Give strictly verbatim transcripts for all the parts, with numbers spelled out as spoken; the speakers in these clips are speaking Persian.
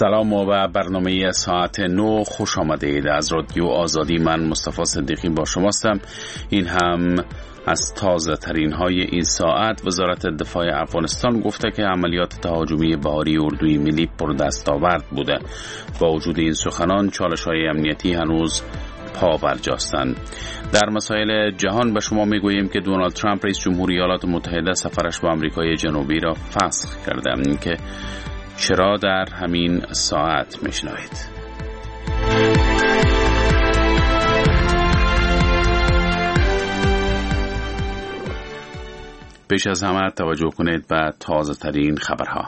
سلام و برنامه ساعت نو خوش آمدید. از رادیو آزادی من مصطفی صدیقی با شماستم. این هم از تازه ترین های این ساعت. وزارت دفاع افغانستان گفته که عملیات تهاجمی بهاری اردوی ملی پر دستاورد بوده. با وجود این سخنان چالش های امنیتی هنوز پا برجاستند. در مسائل جهان به شما میگوییم که دونالد ترامپ رئیس جمهوری ایالات متحده سفرش به آمریکای جنوبی را فسخ کرده. این که چرا در همین ساعت میشنوید. پیش از همه توجه کنید به تازه ترین خبرها.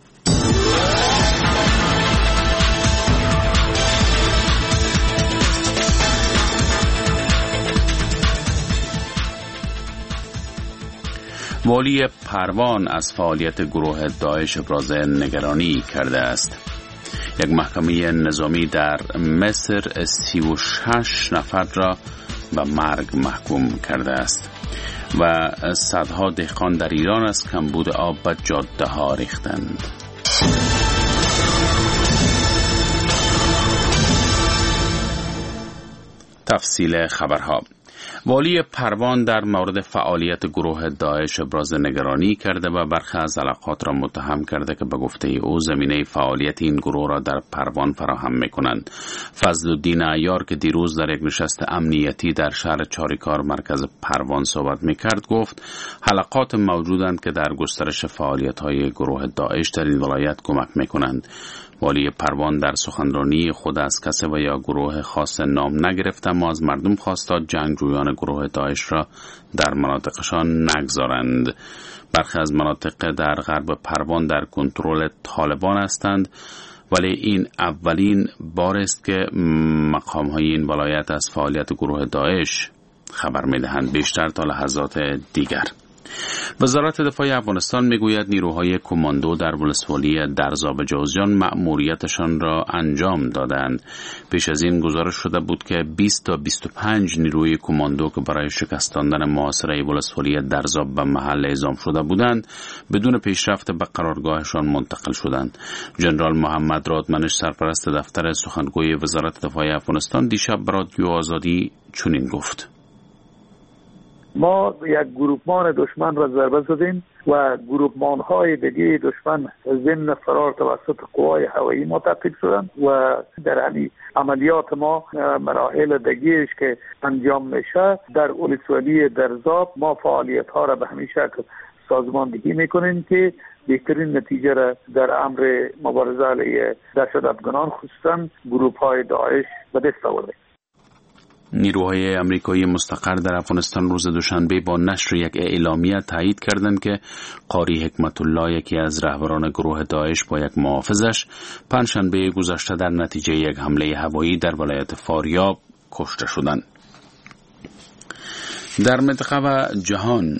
والی پروان از فعالیت گروه داعش ابراز نگرانی کرده است. یک محکمه نظامی در مصر سی و شش نفر را به مرگ محکوم کرده است و صدها دهقان در ایران از کمبود آب به جاده ها ریختند. تفصیل خبرها. والی پروان در مورد فعالیت گروه داعش ابراز نگرانی کرده و برخی از علاقات را متهم کرده که به گفته او زمینه فعالیت این گروه را در پروان فراهم می‌کنند. فضلالدین عیار که دیروز در یک نشست امنیتی در شهر چاریکار مرکز پروان صحبت می‌کرد گفت حلقات موجودند که در گسترش فعالیت‌های گروه داعش در این ولایت کمک می‌کنند. والی پروان در سخنرانی خود از کسی و یا گروه خاص نام نگرفت، اما از مردم خواست تا جنگجویان گروه داعش را در مناطقشان نگذارند. برخی از مناطق در غرب پروان در کنترل طالبان هستند، ولی این اولین بار است که مقام‌های این ولایت از فعالیت گروه داعش خبر می‌دهند. بیشتر تا لحظات دیگر. وزارت دفاع افغانستان میگوید نیروهای کماندو در ولسوالی درزاب جوزجان مأموریتشان را انجام دادند. پیش از این گزارش شده بود که بیست تا بیست و پنج نیروی کماندو که برای شکستاندن محاصره ولسوالی درزاب به محل اعزام شده بودند بدون پیشرفت به قرارگاهشان منتقل شدند. ژنرال محمد رادمنش سرپرست دفتر سخنگوی وزارت دفاع افغانستان دیشب به رادیو آزادی چنین گفت: ما یک گروپمان دشمن را ضربه زدیم و گروپمان های دیگه دشمن ضمن فرار توسط قوای هوایی ما تعقیب شدند و در همین عملیات ما مراحل دیگه‌اش که انجام میشه در ولسوالی درزاب ما فعالیت ها را به همین شکل سازماندهی میکنیم که بهترین نتیجه را در امر مبارزه علیه دهشتگران خصوصا گروپ های داعش به دست آورده. نیروهای آمریکایی مستقر در افغانستان روز دوشنبه با نشر یک اعلامیه تایید کردند که قاری حکمت الله، یکی از رهبران گروه داعش با یک محافظش، پنجشنبه گذشته در نتیجه یک حمله هوایی در ولایت فاریاب کشته شدند. در منطقه و جهان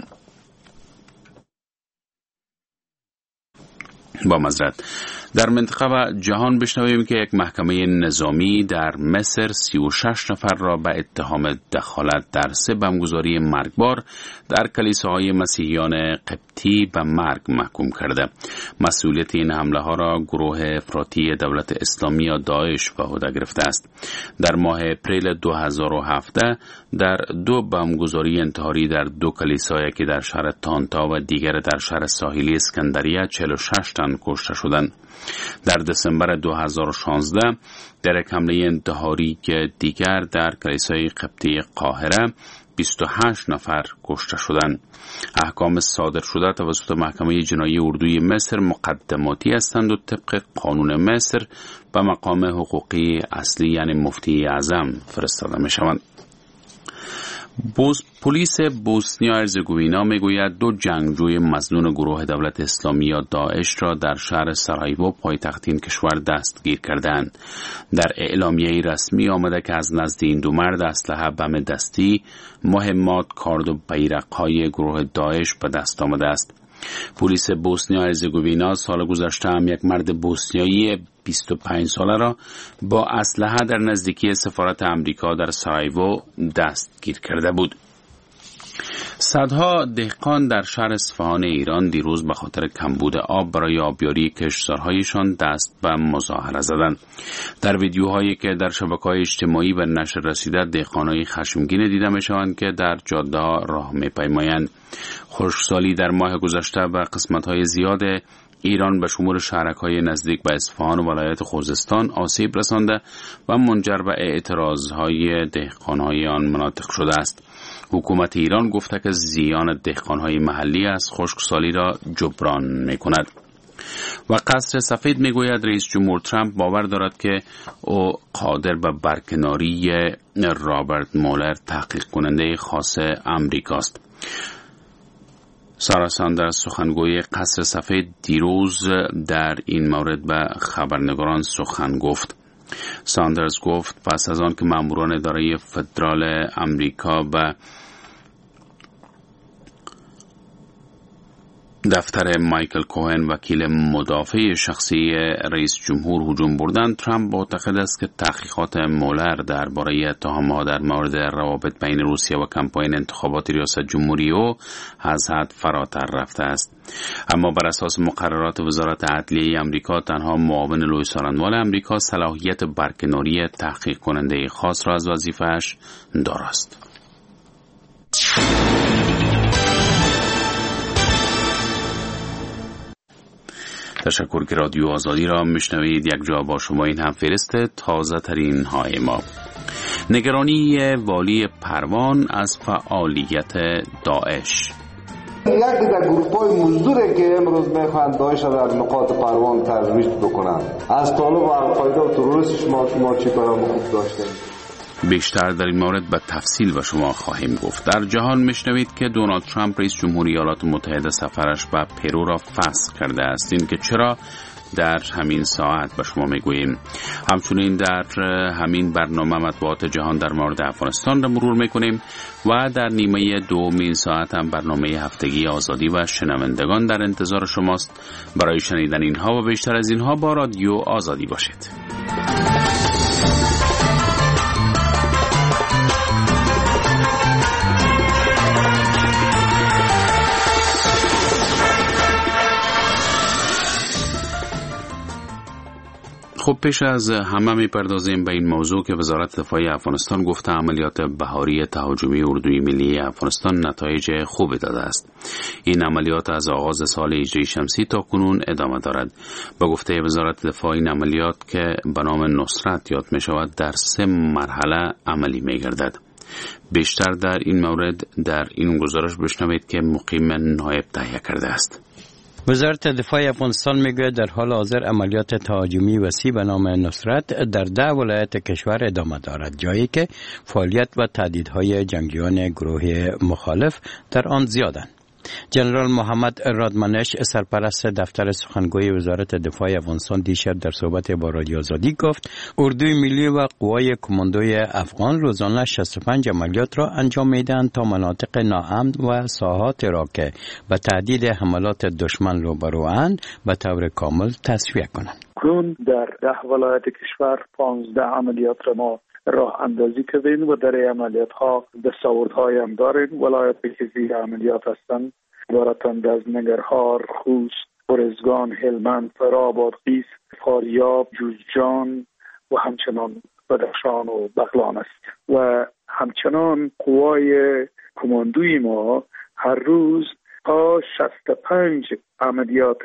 با معذرت در منطقه و جهان بشنویم که یک محکمه نظامی در مصر سی و شش نفر را به اتهام دخالت در سه بمبگذاری مرگبار در کلیساهای مسیحیان قبطی به مرگ محکوم کرده. مسئولیت این حمله ها را گروه افراطی دولت اسلامی یا داعش به عهده گرفته است. در ماه اپریل دو هزار و هفده در دو بمبگذاری انتحاری در دو کلیسا، یکی در شهر تانتا و دیگر در شهر ساحلی اسکندریه، چهل و شش تن کشته شدند. در دسامبر دو هزار و شانزده در یک حمله انتحاری که دیگر در کلیسای قبطی قاهره بیست و هشت نفر کشته شدند. احکام صادر شده توسط محکمه جنایی اردوی مصر مقدماتی هستند و طبق قانون مصر به مقام حقوقی اصلی یعنی مفتی اعظم فرستاده می شوند. پلیس بوسنیا هرزگوینا میگوید دو جنگجوی مظنون گروه دولت اسلامی یا داعش را در شهر سارایوو پایتخت این کشور دستگیر کردند. در اعلامیه رسمی آمده که از نزد این دو مرد اسلحه بم دستی، مهمات، کارد و بیرق‌های گروه داعش به دست آمده است. پلیس بوسنیا هرزگوینا سال گذشته هم یک مرد بوسنیایی بیست و پنج ساله را با اسلحه در نزدیکی سفارت آمریکا در سارایوو دستگیر کرده بود. صدها دهقان در شهر اصفهان ایران دیروز به خاطر کمبود آب برای آبیاری کشتزارهایشان دست به مظاهره زدند. در ویدیوهایی که در شبکه‌های اجتماعی به نشر رسیده، دهقانای خشمگین دیده می‌شوند که در جاده‌ها راه می‌پیمایند. خشکسالی در ماه گذشته به قسمت‌های زیاد ایران به شمول شهرک‌های نزدیک به اصفهان و ولایت خوزستان آسیب رسانده و منجر به اعتراضهای دهقان‌های آن مناطق شده است. حکومت ایران گفته که زیان دهقان‌های محلی از خشکسالی را جبران می‌کند. و قصر سفید میگوید رئیس جمهور ترامپ باور دارد که او قادر به برکناری رابرت مولر، تحقیق کننده خاص امریکاست. سارا ساندرز، سخنگوی قصر سفید، دیروز در این مورد به خبرنگاران سخن گفت. ساندرز گفت پس از آن که ماموران اداره فدرال امریکا به دفتر مایکل کوهن، وکیل مدافع شخصی رئیس جمهور، هجوم بردند، ترامپ معتقد است که تحقیقات مولر درباره اتهامات در مورد روابط بین روسیه و کمپاین انتخابات ریاست جمهوری او از حد فراتر رفته است. اما بر اساس مقررات وزارت عدلیه امریکا، تنها معاون لوی سارنوال امریکا صلاحیت برکناری تحقیق کننده خاص را از وظیفه‌اش دارد. تشکر که رادیو آزادی را میشنوید. یک جا با شما این هم فرست تازه ترین های ما. نگرانی والی پروان از فعالیت داعش. یک دیگر گروه های مزدوره که امروز میخواهند داعش را در نقاط پروان ترویج بکنند. از طالب و القاعده و تروریست شما شما چی کارا خوب داشتیم. بیشتر در این مورد به تفصیل به شما خواهیم گفت. در جهان میشنوید که دونالد ترامپ رئیس جمهوری ایالات متحده سفرش به پرو را فسخ کرده است. این که چرا در همین ساعت به شما میگوییم. همچنین در همین برنامه مطبوعات جهان در مورد افغانستان را مرور میکنیم و در نیمه دوم این ساعت هم برنامه هفتگی آزادی و شنوندگان در انتظار شماست. برای شنیدن اینها و بیشتر از اینها با رادیو آزادی باشید. خب پیش از همه میپردازیم به این موضوع که وزارت دفاع افغانستان گفته عملیات بهاری تهاجمی اردوی ملی افغانستان نتایج خوبی داده است. این عملیات از آغاز سال هجری شمسی تا کنون ادامه دارد. به گفته وزارت دفاع این عملیات که به نام نصرت یاد می شود در سه مرحله عملی می گردد. بیشتر در این مورد در این گزارش بشنوید که مقیم نایب تهیه کرده است. وزارت دفاع افغانستان میگوید در حال حاضر عملیات تهاجمی وسیع به نام نصرت در ده ولایت کشور ادامه دارد، جایی که فعالیت و تهدیدهای جنگجویان گروه مخالف در آن زیادند. جنرال محمد رادمنش، سرپرست دفتر سخنگوی وزارت دفاع افغانستان، دیشب در صحبت با رادیو آزادی گفت اردوی ملی و قوای کماندوی افغان روزانه شصت و پنج عملیات را انجام میدهند تا مناطق ناامن و ساحات را که به تهدید حملات دشمن روبروند به طور کامل تصفیه کنند. کنون در ده ولایت کشور پانزده عملیات را ما راه اندازی کردیم و در عملیات ها دستاوردهای هم داریم. ولایاتی که زیر عملیات هستند عبارتند از ننگرهار، خوست، ارزگان، هلمند، فراباد، قیس، فاریاب، جوزجان و همچنان بدخشان و بغلان است. و همچنان قوای کماندوی ما هر روز تا شصت و پنج عملیات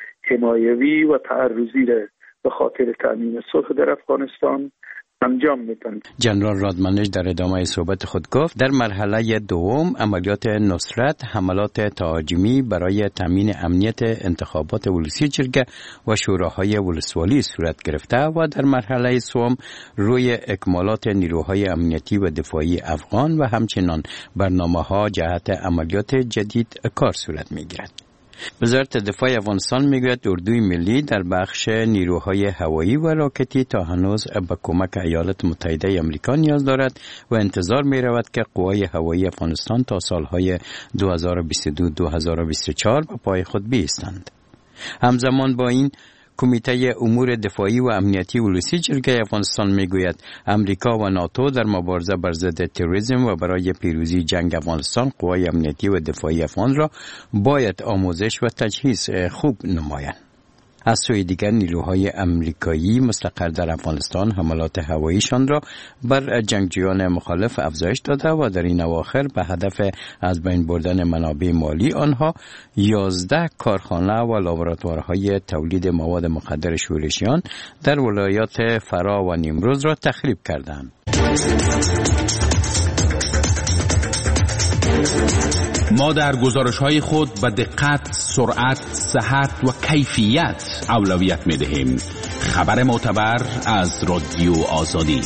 حمایوی و تعرضی را به خاطر تامین صلح در افغانستان انجام میدن. جنرال رادمنش در ادامه صحبت خود گفت در مرحله دوم عملیات نصرت حملات تهاجمی برای تامین امنیت انتخابات ولسی جرگه و شوراهای ولسوالی صورت گرفته و در مرحله سوم روی اکمالات نیروهای امنیتی و دفاعی افغان و همچنان برنامه‌ها جهت عملیات جدید کار صورت میگیرد. وزارت دفاع افغانستان میگوید اردوی ملی در بخش نیروهای هوایی و راکتی تا هنوز به کمک ایالات متحده آمریکا نیاز دارد و انتظار می رود که قوای هوایی افغانستان تا سالهای دو هزار و بیست و دو تا دو هزار و بیست و چهار به پای خود بایستند. همزمان با این کمیته امور دفاعی و امنیتی ولسی جرگه افغانستان میگوید امریکا و ناتو در مبارزه بر ضد تروریسم و برای پیروزی جنگ افغانستان قوای امنیتی و دفاعی افغان را باید آموزش و تجهیز خوب نمایند. از سوی دیگر نیروهای امریکایی مستقر در افغانستان حملات هواییشان را بر جنگجویان مخالف افزایش داده و در این اواخر به هدف از بین بردن منابع مالی آنها یازده کارخانه و لابراتوارهای تولید مواد مخدر شورشیان در ولایات فرا و نیمروز را تخریب کردند. ما در گزارش‌های خود به دقت، سرعت، صحت و کیفیت اولویت می‌دهیم. خبر معتبر از رادیو آزادی.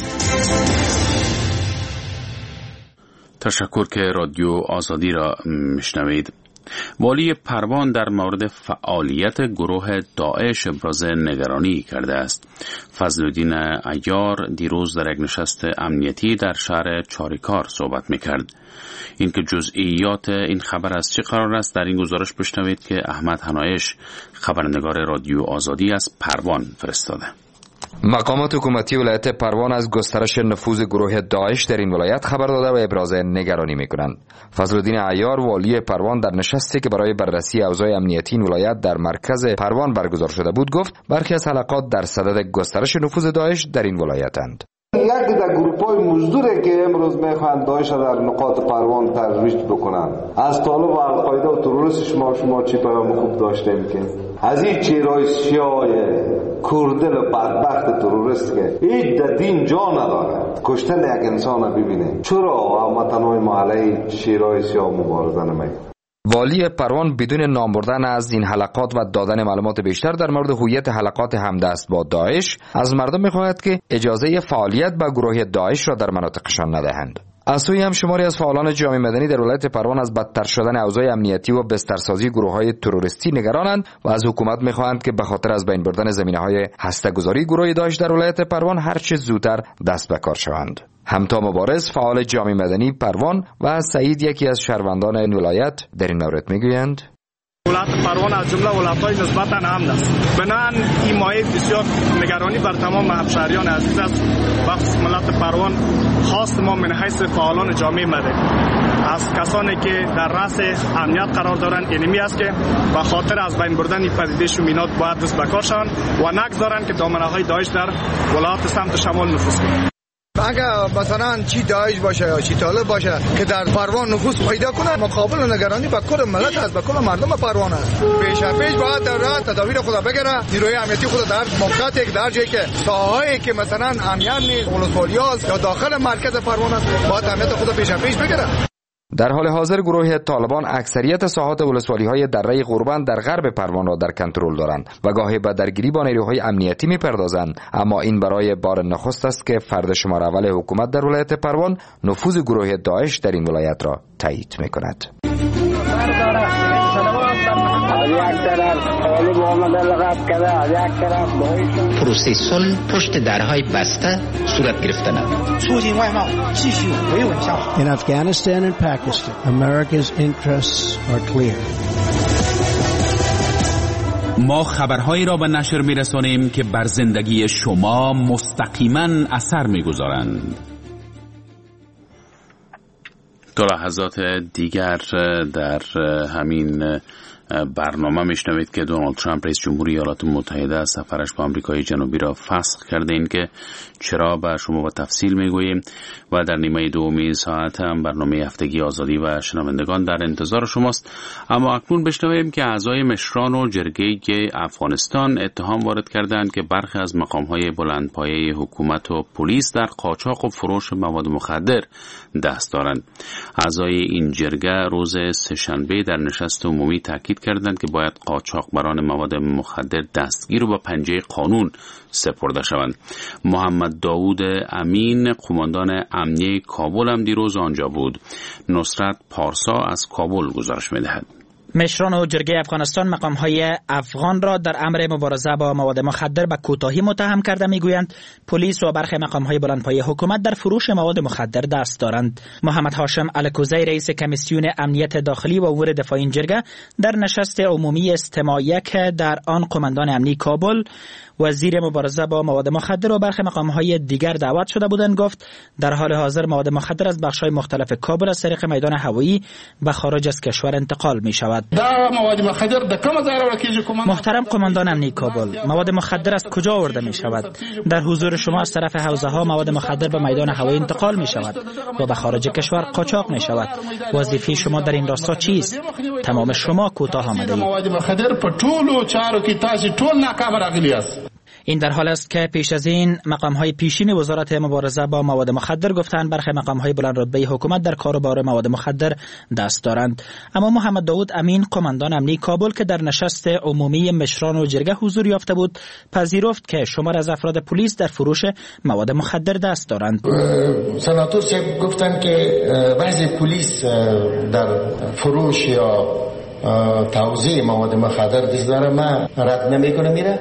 تشکر که رادیو آزادی را میشنوید. والی پروان در مورد فعالیت گروه داعش ابراز نگرانی کرده است. فضلالدین عیار دیروز در یک نشست امنیتی در شهر چاریکار صحبت میکرد. اینکه جزئیات این خبر از چه قرار است در این گزارش بشنوید که احمد حنایش خبرنگار رادیو آزادی از پروان فرستاده. مقامات حکومتی ولایت پروان از گسترش نفوذ گروه داعش در این ولایت خبر داده و ابراز نگرانی می‌کنند. فضلالدین عیار والی پروان در نشستی که برای بررسی اوضاع امنیتی این ولایت در مرکز پروان برگزار شده بود گفت برخی از حلقات در صدد گسترش نفوذ داعش در این ولایتند. یک در گروپ‌های مزدوره که امروز میخوان داعش در نقاط پروان ترویج بکنن. از طالب و القاعده و تروریست شما شما چی پیام خوب داشتیم که از این چهرهای سیاه کردل و بدبخت تروریست که هیچ در دین جا نداره کشتن یک انسان ببینه، چرا هموطنهای محله چهرهای سیاه مبارزه نمیکنه؟ والی پروان بدون نام بردن از این حلقات و دادن معلومات بیشتر در مورد هویت حلقات همدست با داعش از مردم می‌خواهد که اجازه فعالیت با گروه داعش را در مناطقشان ندهند. از سوی هم شماری از فعالان جامعه مدنی در ولایت پروان از بدتر شدن اوضاع امنیتی و بسترسازی گروه‌های تروریستی نگرانند و از حکومت می‌خواهند که به خاطر از بین بردن زمینه‌های هسته‌گذاری گروه داعش در ولایت پروان هر چه زودتر دست به کار شوند. همتا مبارز فعال جامعه مدنی پروان و سعید یکی از شهروندان این ولایت در این مورد میگویند: ولایت پروان از جمله ولایت‌های نسبتاً امن است. بنابراین این مایه بسیار نگرانی بر تمام همشهریان عزیز است. بخصوص ملت پروان خواست ما من حیث فعالان جامعه مدنی از کسانی که در رأس امنیت قرار دارند اینمی است که به خاطر از بین بردن این پدیده شومینات باید دست به کار شوند و نگذارند که دامنه‌های داعش در ولایت سمت شمال نفوذ کنند. اگه مثلا چی داعش باشه یا چی طالب باشه که در پروان نفوذ پیدا کنه، مقابل نگرانی به کل ملت است، به کل مردم پروان است. پیش پیش باید در راه تدابیر خود بگیره. نیروی امنیتی خود در موقعیتی که در جایی که ساحه‌ای که مثلا امنیت نیست، ولسوالیاست یا داخل مرکز پروان است، باید امنیت خود پیش پیش بگیره. در حال حاضر گروه طالبان اکثریت ساحات ولسوالی‌های دره قربان در غرب پروان را در کنترل دارند و گاهی به درگیری با نیروهای امنیتی می‌پردازند، اما این برای بار نخست است که فرد شماره اول حکومت در ولایت پروان نفوذ گروه داعش در این ولایت را تایید می‌کند. پروسه صلح پشت درهای بسته صورت گرفتن است. In Afghanistan and Pakistan, America's interests are clear. ما خبرهایی را به نشر می‌رسانیم که بر زندگی شما مستقیما اثر می‌گذارند. تا لحظات دیگر در همین برنامه میشنوید که دونالد ترامپ رئیس جمهوری ایالات متحده از سفرش به آمریکای جنوبی را فسخ کرده. این که چرا به شما با تفصیل میگوییم و در نیمه دومی ساعت هم برنامه هفتگی آزادی و شنوندگان در انتظار شماست. اما اکنون بشنویم که اعضای مشران و جرگه افغانستان اتهام وارد کردند که برخی از مقام‌های بلندپایه حکومت و پلیس در قاچاق و فروش مواد مخدر دست دارند. اعضای این جرگه روز سه‌شنبه در نشست عمومی تاکید کردند که باید قاچاقبران مواد مخدر دستگیر و به پنجه قانون سپرده شوند. محمد داوود امین قماندان امنیه کابل هم دیروز آنجا بود. نصرت پارسا از کابل گزارش می‌دهد. مشران و جرگه افغانستان مقام‌های افغان را در امر مبارزه با مواد مخدر به کوتاهی متهم کرده. میگویند پلیس و برخی مقام‌های بلندپایه حکومت در فروش مواد مخدر دست دارند. محمد هاشم الکوزی رئیس کمیسیون امنیت داخلی و امور دفاعی این جرگه در نشست عمومی استماع یک در آن قماندان امنی کابل، وزیر مبارزه با مواد مخدر و برخی مقام‌های دیگر دعوت شده بودند، گفت در حال حاضر مواد مخدر از بخش‌های مختلف کابل از طریق میدان هوایی به خارج از کشور انتقال می‌شود. محترم قماندان امنی کابل، مواد مخدر از کجا آورده می‌شود؟ در حضور شما از طرف حوزه‌ها مواد مخدر به میدان هوایی انتقال می‌شود و به خارج کشور قاچاق می‌شود. وظیفه شما در این راستا چیست؟ تمام شما کوتاه آمدید. مواد مخدر په ټولو چارو کې تاسو ټول ناکام راغلی است. این در حال است که پیش از این مقام‌های پیشین وزارت مبارزه با مواد مخدر گفتند برخی مقام‌های بلند رتبه حکومت در کاروبار مواد مخدر دست دارند. اما محمد داود امین قماندان امنی کابل که در نشست عمومی مشران و جرگه حضور یافته بود، پذیرفت که شمار از افراد پلیس در فروش مواد مخدر دست دارند. سناتور صاحب گفتند که بعضی پلیس در فروش یا توزیع مواد مخدر دست داره. من رد نمی‌کنم میره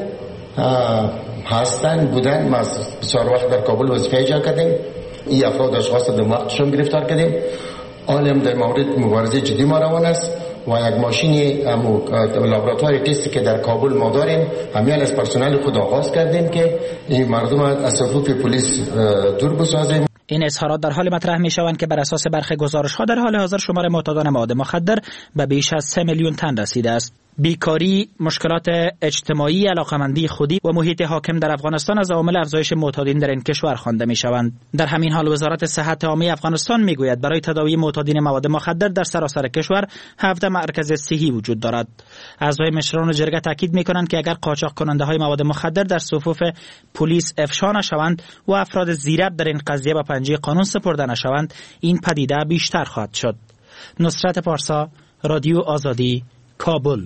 هستن بودن. ما بسیار وقت در کابل وظیفه اجرا کردیم. این افراد اشخاص در وقتشون گرفتار کردیم. عالم در مورد مبارزه جدی ما روان است و یک ماشین لابراتوار تستی که در کابل ما داریم همیان از پرسنل خود آغاز کردیم که این مردم از صفوف پلیس دور بسازیم. این اظهارات در حال مطرح می شوند که بر اساس برخی گزارش‌ها در حال حاضر شمار معتادان مواد مخدر به بیش از سه میلیون تن رسیده است. بیکاری، مشکلات اجتماعی، علاقمندی خودی و محیط حاکم در افغانستان از عوامل افزایش معتادین در این کشور خوانده می شوند. در همین حال وزارت صحت عامه افغانستان می گوید برای تداوی معتادین مواد مخدر در سراسر کشور هفده مرکز صحی وجود دارد. اعضای مشران و جرگه تاکید می کنند که اگر قاچاق کننده های مواد مخدر در صفوف پلیس افشا نشوند و افراد زیرک در این قضیه به پنجه قانون سپرده نشوند، این پدیده بیشتر خواهد شد. نصرت پارسا، رادیو آزادی، کابل.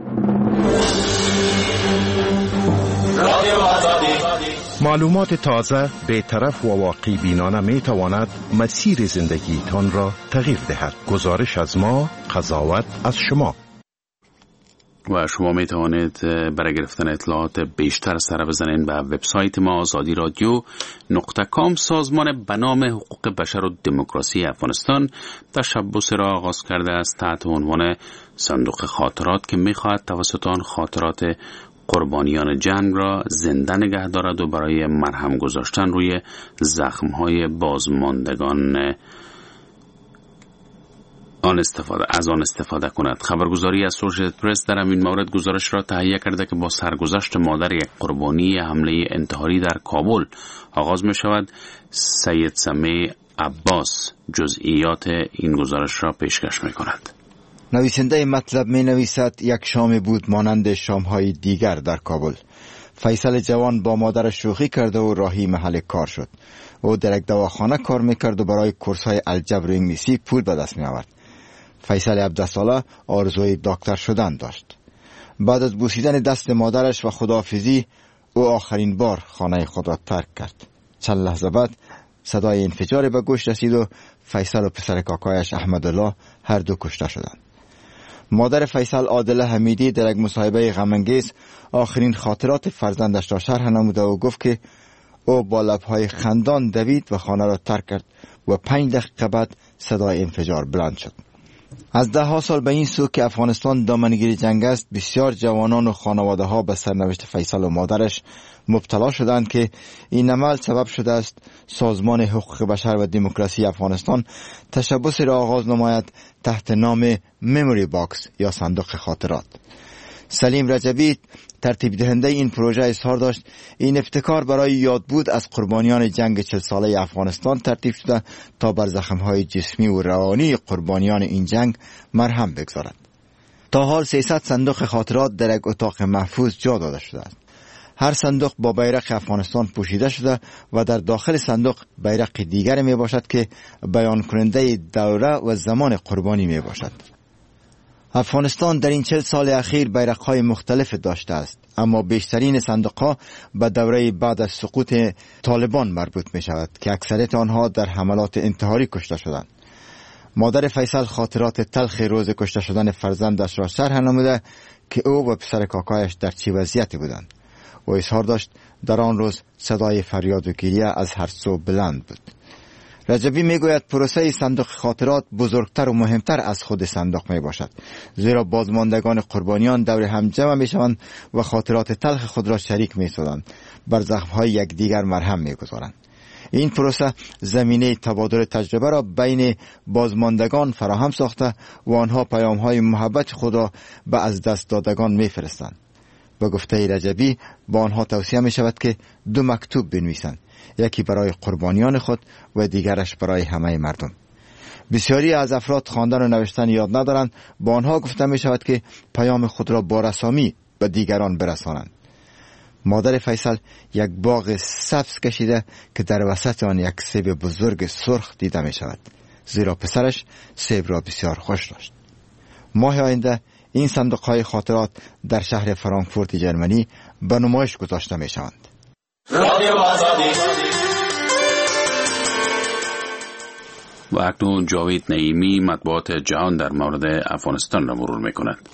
معلومات تازه، بی‌طرف و واقعی بینانه می تواند مسیر زندگی تان را تغییر دهد. گزارش از ما، قضاوت از شما. و شما می توانید برای گرفتن اطلاعات بیشتر سر بزنید به وبسایت ما آزادی رادیو نقطه کام. سازمان به نام حقوق بشر و دموکراسی افغانستان تشبث را آغاز کرده است تحت عنوان صندوق خاطرات که می خواهد توسط آن خاطرات قربانیان جنگ را زنده نگه دارد و برای مرهم گذاشتن روی زخم‌های بازماندگان آن استفاده از آن استفاده کند. خبرگزاری اسوسییتد پرس در این مورد گزارش را تهیه کرده که با سرگذشت مادر یک قربانی حمله انتحاری در کابل آغاز می شود. سید سمیع عباس جزئیات این گزارش را پیشکش می کند. نویسنده مطلب می نویسد یک شام بود مانند شامهای دیگر در کابل. فیصل جوان با مادر شوخی کرده و راهی محل کار شد. او در یک دواخانه کار میکرد و برای کورس‌های الجبر و انگلیسی پول به دست می آورد. فیصل عبدالله آرزوی دکتر شدن داشت. بعد از بوسیدن دست مادرش و خداحافظی او آخرین بار خانه خود را ترک کرد. چند لحظه بعد صدای انفجار به گوش رسید و فیصل و پسر کاکایش احمدالله هر دو کشته شدند. مادر فیصل عادله حمیدی در یک مصاحبه غم‌انگیز آخرین خاطرات فرزندش را شرح نموده و گفت که او با لب‌های خندان دوید و خانه را ترک کرد و پنج دقیقه بعد صدای انفجار بلند شد. از ده ها سال به این سو که افغانستان دامنگیر جنگ است، بسیار جوانان و خانواده ها به سرنوشت فیصل و مادرش مبتلا شدند که این عمل سبب شده است سازمان حقوق بشر و دموکراسی افغانستان تشبث را آغاز نماید تحت نام مموری باکس یا صندوق خاطرات. سلیم رجبی ترتیب دهنده این پروژه اظهار داشت این ابتکار برای یادبود از قربانیان جنگ چهل ساله افغانستان ترتیب شده تا بر زخم‌های جسمی و روانی قربانیان این جنگ مرهم بگذارد. تا حال سیصد صندوق خاطرات در یک اتاق محفوظ جا داده شده است. هر صندوق با بیرق افغانستان پوشیده شده و در داخل صندوق بیرق دیگر می باشد که بیان کننده دوره و زمان قربانی می باشد. افغانستان در این چهل سال اخیر بیرق‌های مختلف داشته است، اما بیشترین صندوق‌ها به دوره بعد از سقوط طالبان مربوط می شود که اکثریت آنها در حملات انتحاری کشته شدند. مادر فیصل خاطرات تلخ روز کشته شدن فرزندش را شرح نموده که او و پسر کاکایش در چه وضعیتی بودند. او اظهار داشت در آن روز صدای فریاد و گریه از هر سو بلند بود. رجبی میگوید پروسه صندوق خاطرات بزرگتر و مهمتر از خود صندوق می باشد، زیرا بازماندگان قربانیان دور هم جمع می شوند و خاطرات تلخ خود را شریک می سازند، بر زخمهای یکدیگر مرهم می گذارند. این پروسه زمینه تبادل تجربه را بین بازماندگان فراهم ساخته و آنها پیام‌های محبت خود را به از دست دادگان می‌فرستند. به گفته رجبی با آنها توصیه می شود که دو مکتوب بنویسند، یکی برای قربانیان خود و دیگرش برای همه مردم. بسیاری از افراد خواندن و نوشتن یاد ندارند، با آنها گفته می شود که پیام خود را با رسامی به دیگران برسانند. مادر فیصل یک باغ سبز کشیده که در وسط آن یک سیب بزرگ سرخ دیده می شود، زیرا پسرش سیب را بسیار خوش داشت. ماه آینده این صندوق‌های خاطرات در شهر فرانکفورت جرمنی به نمایش گذاشته می شوند. و اکنون جاوید نعیمی مطبوعات جهان در مورد افغانستان را مرور می کند.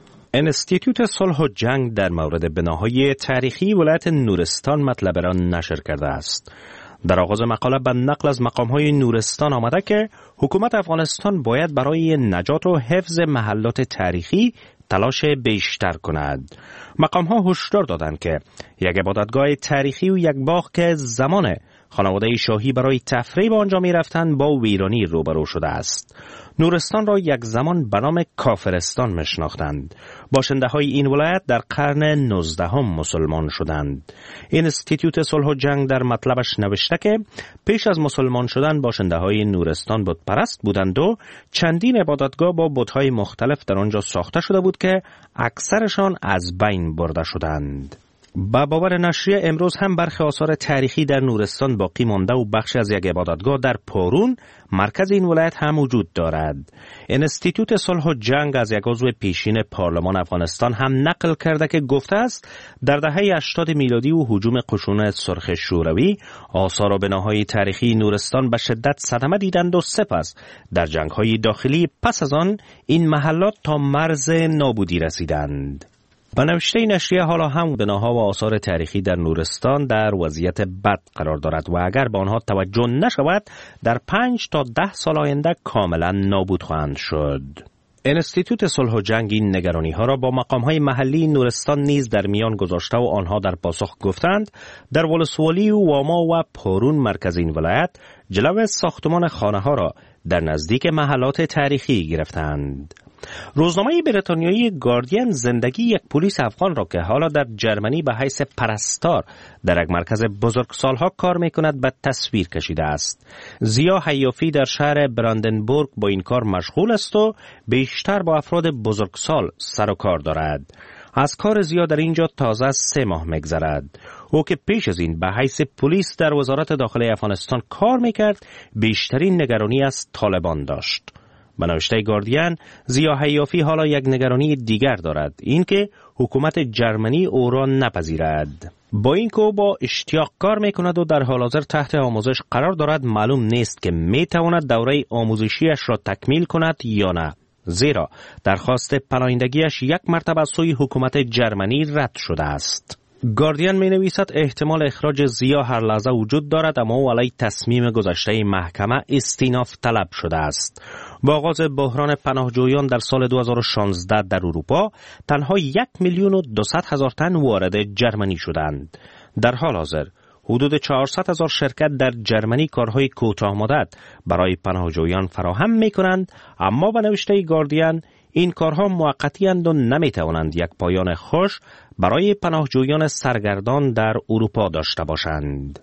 انستیتوت صلح و جنگ در مورد بناهای تاریخی ولایت نورستان مطلب را نشر کرده است. در آغاز مقاله به نقل از مقام‌های نورستان آمده که حکومت افغانستان باید برای نجات و حفظ محلات تاریخی تلاش بیشتر کند. مقام‌ها هشدار دادند که یک عبادتگاه تاریخی و یک باغ که زمان خانواده شاهی برای تفریح به آنجا می‌رفتند با ویرانی روبرو شده است. نورستان را یک زمان به نام کافرستان می‌شناختند. باشنده‌های این ولایت در قرن نوزدهم مسلمان شدند. انستیتوت صلح و جنگ در مطلبش نوشته که پیش از مسلمان شدن باشنده‌های نورستان بت پرست بودند و چندین عبادتگاه با بت‌های مختلف در آنجا ساخته شده بود که اکثرشان از بین برده شدند. با باور نشریه امروز هم برخی آثار تاریخی در نورستان باقی مانده و بخش از یک عبادتگاه در پارون مرکز این ولایت هم وجود دارد. انستیتوت صلح و جنگ از یک عضو پیشین پارلمان افغانستان هم نقل کرده که گفته است در دهه هشتاد میلادی و هجوم قشون سرخ شوروی آثار و بناهای تاریخی نورستان به شدت صدمه دیدند و سپس در جنگ‌های داخلی پس از آن این محلات تا مرز نابودی رسیدند. به نوشته نشریه حالا هم بناها و آثار تاریخی در نورستان در وضعیت بد قرار دارد و اگر به آنها توجه نشود در پنج تا ده سال آینده کاملا نابود خواهند شد. انستیتوت صلح و جنگ این نگرانی ها را با مقام های محلی نورستان نیز در میان گذاشته و آنها در پاسخ گفتند در ولسوالی و واما و پارون مرکز این ولایت جلو ساختمان خانه ها را در نزدیک محلات تاریخی گرفتند. روزنامه بریتانیایی گاردین زندگی یک پلیس افغان را که حالا در جرمنی به حیث پرستار در یک مرکز بزرگسالها کار میکند به تصویر کشیده است. زیا حیافی در شهر براندنبورگ با این کار مشغول است و بیشتر با افراد بزرگسال سر و کار دارد. از کار زیا در اینجا تازه سه ماه میگذرد. او که پیش از این به حیث پلیس در وزارت داخلی افغانستان کار میکرد بیشترین نگرانی از طالبان داشت. به نوشته گاردین زیا حیافی حالا یک نگرانی دیگر دارد، اینکه حکومت جرمنی او را نپذیرد. با اینکه او با اشتیاق کار میکند و در حال حاضر تحت آموزش قرار دارد معلوم نیست که میتواند دوره آموزشیش را تکمیل کند یا نه، زیرا درخواست پناهندگیش یک مرتبه از سوی حکومت جرمنی رد شده است. گاردین می نویسد احتمال اخراج زیا هر لحظه وجود دارد، اما او علی تصمیم گذشته محکمه استیناف طلب شده است. با آغاز بحران پناهجویان در سال دو هزار و شانزده در اروپا تنها یک میلیون و دویست هزار تن وارد جرمنی شدند. در حال حاضر حدود چهارصد هزار شرکت در جرمنی کارهای کوتاه مدت برای پناهجویان فراهم می کنند، اما به نوشته گاردین این کارها موقتی اند و نمی توانند یک پایان خوش برای پناهجویان سرگردان در اروپا داشته باشند.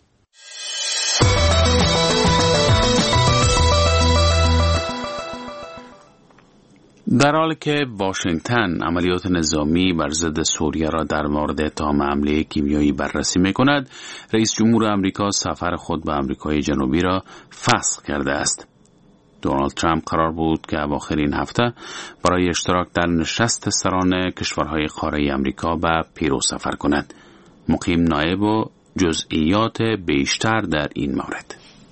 در حالی که واشنگتن عملیات نظامی بر ضد سوریه را در مورد اتهام حمله کیمیایی بررسی می‌کند، رئیس جمهور آمریکا سفر خود به آمریکای جنوبی را فسخ کرده است. دونالد ترامپ قرار بود که اواخر این هفته برای اشتراک در نشست سران کشورهای قاره آمریکا به پیرو سفر کند. مقیم نایب و جزئیات بیشتر در این مورد.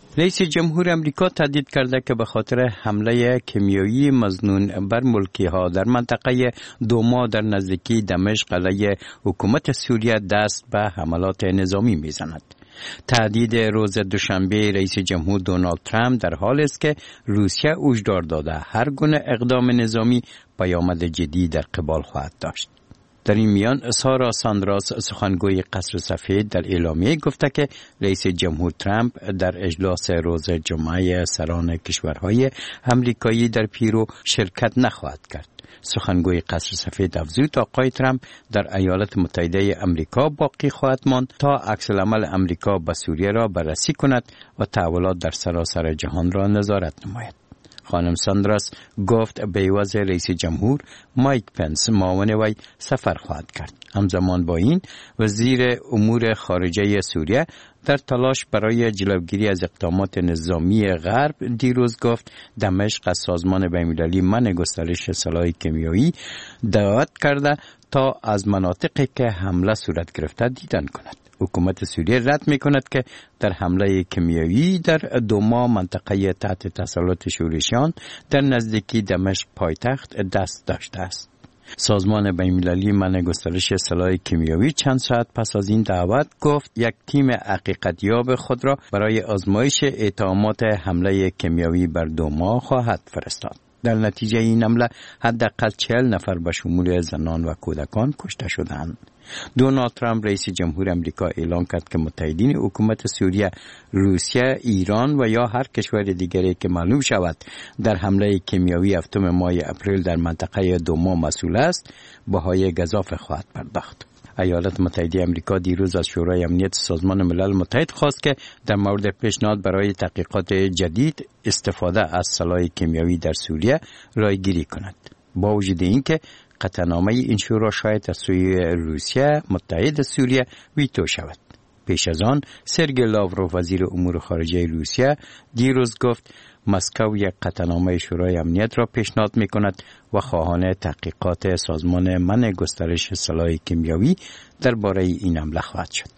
رئیس جمهور امریکا تهدید کرده که به خاطر حمله کیمیایی مظنون بر ملکی‌ها در منطقه دوما در نزدیکی دمشق علیه حکومت سوریه دست به حملات نظامی میزند. تهدید روز دوشنبه رئیس جمهور دونالد ترامپ در حالی است که روسیه هشدار داده هر گونه اقدام نظامی پیامد جدی در قبال خواهد داشت. در این میان سارا ساندراس سخنگوی قصر سفید در اعلامیه گفته که رئیس جمهور ترامپ در اجلاس روز جمعه سران کشورهای امریکایی در پیرو شرکت نخواهد کرد. سخنگوی قصر سفید افزود آقای ترامپ در ایالات متحده امریکا باقی خواهد ماند تا عکس‌العمل امریکا به سوریه را بررسی کند و تحولات در سراسر جهان را نظارت نماید. خانم ساندراس گفت به عوض رئیس جمهور مایک پنس معاون وی سفر خواهد کرد. همزمان با این وزیر امور خارجه سوریه در تلاش برای جلوگیری از اقدامات نظامی غرب دیروز گفت دمشق از سازمان بین‌المللی منع گسترش سلاح کیمیایی دعوت کرده تا از مناطقی که حمله صورت گرفته دیدن کند. حکومت سوریه رد می کند که در حمله کیمیایی در دوما منطقه تحت تسلط شورشیان در نزدیکی دمشق پایتخت دست داشته است. سازمان بین‌المللی منع گسترش سلاح کیمیایی چند ساعت پس از این دعوت گفت یک تیم حقیقتیاب خود را برای آزمایش اتهامات حمله کیمیایی بر دوما خواهد فرستاد. در نتیجه این حمله حداقل چهل نفر به شمول زنان و کودکان کشته شدند. دونالد ترامپ رئیس جمهور امریکا اعلام کرد که متحدین حکومت سوریه، روسیه، ایران و یا هر کشور دیگری که معلوم شود در حمله کیمیایی هفتم ماه اپریل در منطقه دوما مسئول است، بهای گزاف خواهد پرداخت. ایالات متحده امریکا دیروز از شورای امنیت سازمان ملل متحد خواست که در مورد پیشنهاد برای تحقیقات جدید استفاده از سلاح کیمیایی در سوریه رایگیری کند. با وجود اینکه قطعنامه این شورا شاید از سوی روسیه متحد سوریه ویتو شود. پیش از آن سرگئی لاوروف وزیر امور خارجه روسیه دیروز گفت مسکو یک قطعنامه شورای امنیت را پیشنهاد می کند و خواهان تحقیقات سازمان منع گسترش سلاح کیمیایی درباره این حمله خواهد شد.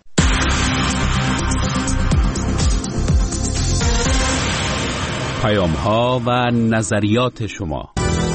پیام ها و نظریات شما.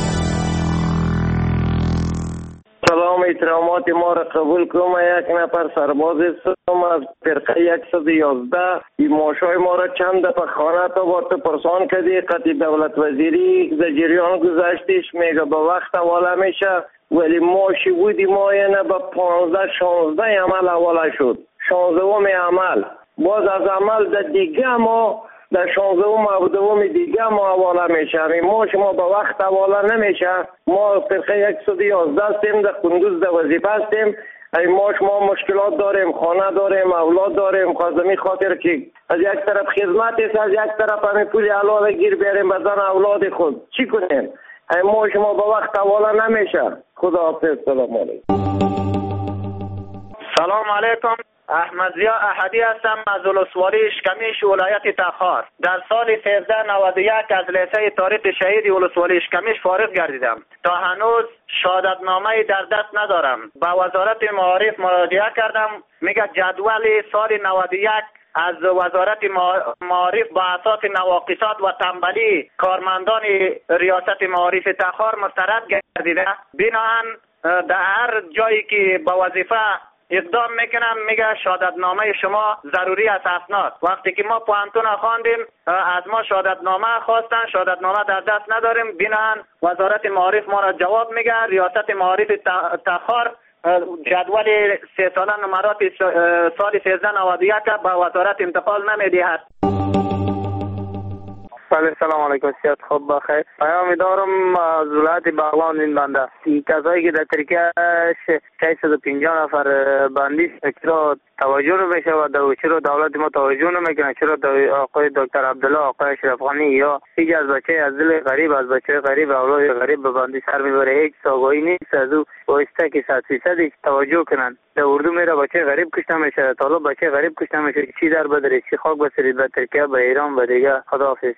سلام، احترامات ما را قبول کنم. یک نفر سرباز هستم از فرقه صد و یازده. این ماشای ما را چند دفعه خانه تا با تو پرسان کردی، قطعی دولت وزیری در جریان گذاشتیش میگه به وقت حواله میشه، ولی ماشی بودی ما یعنی به پانزده شانزده عمل حواله شد. شانزدهم عمل باز از عمل در دیگه ما در شانزدهم و دوم دیگه ما حواله میشه. همین ما شما به وقت حواله نمیشه. ما فرقه صد و یازده هستیم، در قندوز در وظیفه هستیم. ای ما شما مشکلات داریم، خانه داریم، اولاد داریم. خواستمی خاطر که از یک طرف خدمت است، از یک طرف همین پول حلال گیر بیاریم بدن اولاد خود. چی کنیم؟ ای ما شما به وقت حواله نمیشه. خدا حافظ. سلام علیکم. سلام علیکم. احمد ضیا احدی هستم از ولسوالی اشکمیش ولایت تخار. در سال سیزده نود و یک از لیسه تاریخ شهید ولسوالی اشکمیش فارغ گردیدم. تا هنوز شهادتنامه در دست ندارم. با وزارت معارف مراجعه کردم، میگه جدول سال نود و یک از وزارت معارف با اساس نواقصات و تنبلی کارمندان ریاست معارف تخار مسترد گردیده. بنابراین در هر جایی که با وظیفه اقدام میکنم میگه شهادتنامه شما ضروری است اسناد. وقتی که ما پوهنتون خواندیم از ما شهادتنامه خواستن، شهادتنامه در دست نداریم. بنابراین وزارت معارف ما را جواب میگه. ریاست معارف تخار جدول سه ساله نمرات سال سیزده نود و یک به وزارت انتقال نمیدهد. بله، سلام علیکم. سیاد خوب بخیر. پیام دارم از ولایت بغلان این بنده. این کسایی که در ترکیه ششصد و پنجاه نفر بندی چرا توجه نمیشه و چرا دولت ما توجه نمیکنه؟ چرا آقای دکتر عبدالله، آقای اشرف غنی یا هیچ از بچه از دل غریب از بچه غریب اولاد غریب به بندی سر میبره؟ هیچ ساگایی نیست از او بایسته که صد فیصد توجه کنن. در اردو میره بچه غریب کشته میشه، طالب بچه غریب کشته میشه. چی در بدره؟ چی خاک بسرید به ترکیه، به ایران، به دیگه. خداحافظ.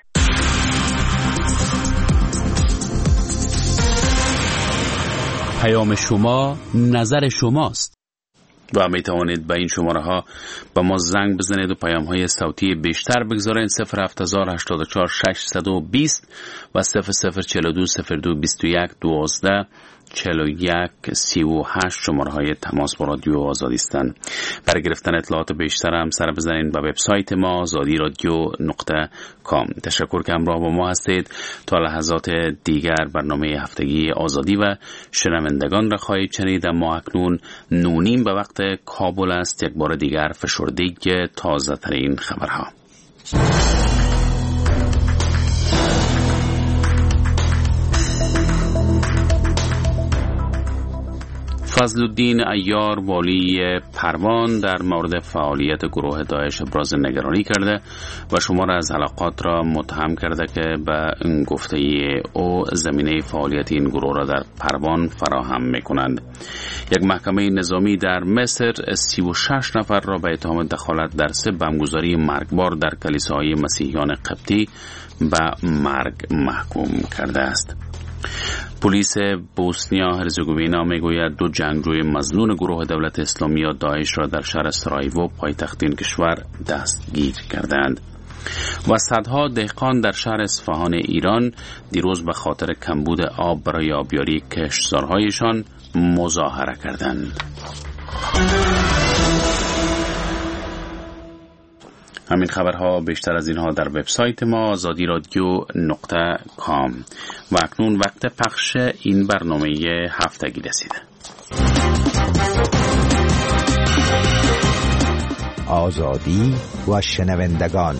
پیام شما نظر شماست. و می توانید به این شماره ها با ما زنگ بزنید و پیام های صوتی بیشتر بگذارید. صفر هفت هزار هشتاد و چهار ششصد و بیست و صفر صفر چهل و دو صفر دو بیست و یک دوازده چهل و یک سی و هشت شماره های تماس با رادیو آزادی هستند. برای گرفتن اطلاعات بیشتر هم سر بزنید به وبسایت ما آزادی رادیو نقطه کام. تشکر که همراه با ما هستید. تا لحظات دیگر برنامه هفتگی آزادی و شنوندگان را خواهید شنید. ما اکنون نونیم به وقت کابل است. یک بار دیگر فشردگی تازه ترین خبرها. فضلالدین عیار والی پروان در مورد فعالیت گروه داعش ابراز نگرانی کرده و شمار از حلقات را متهم کرده که به گفته او زمینه فعالیت این گروه را در پروان فراهم می‌کنند. یک محکمه نظامی در مصر سی و شش نفر را به اتهام دخالت در سه بمبگذاری مرگبار در کلیساهای مسیحیان قبطی به مرگ محکوم کرده است. پلیس بوسنیا هرزگوینا میگوید دو جنگجوی مظنون گروه دولت اسلامی یا داعش را در شهر سرایوو پایتخت این کشور دستگیر کردند. و صدها دهقان در شهر اصفهان ایران دیروز به خاطر کمبود آب برای آبیاری کشتزارهایشان مظاهره کردند. همین خبرها بیشتر از اینها در وبسایت ما آزادی رادیو نقطه کام. و اکنون وقت پخش این برنامه هفتگی رسیده. آزادی و شنوندگان.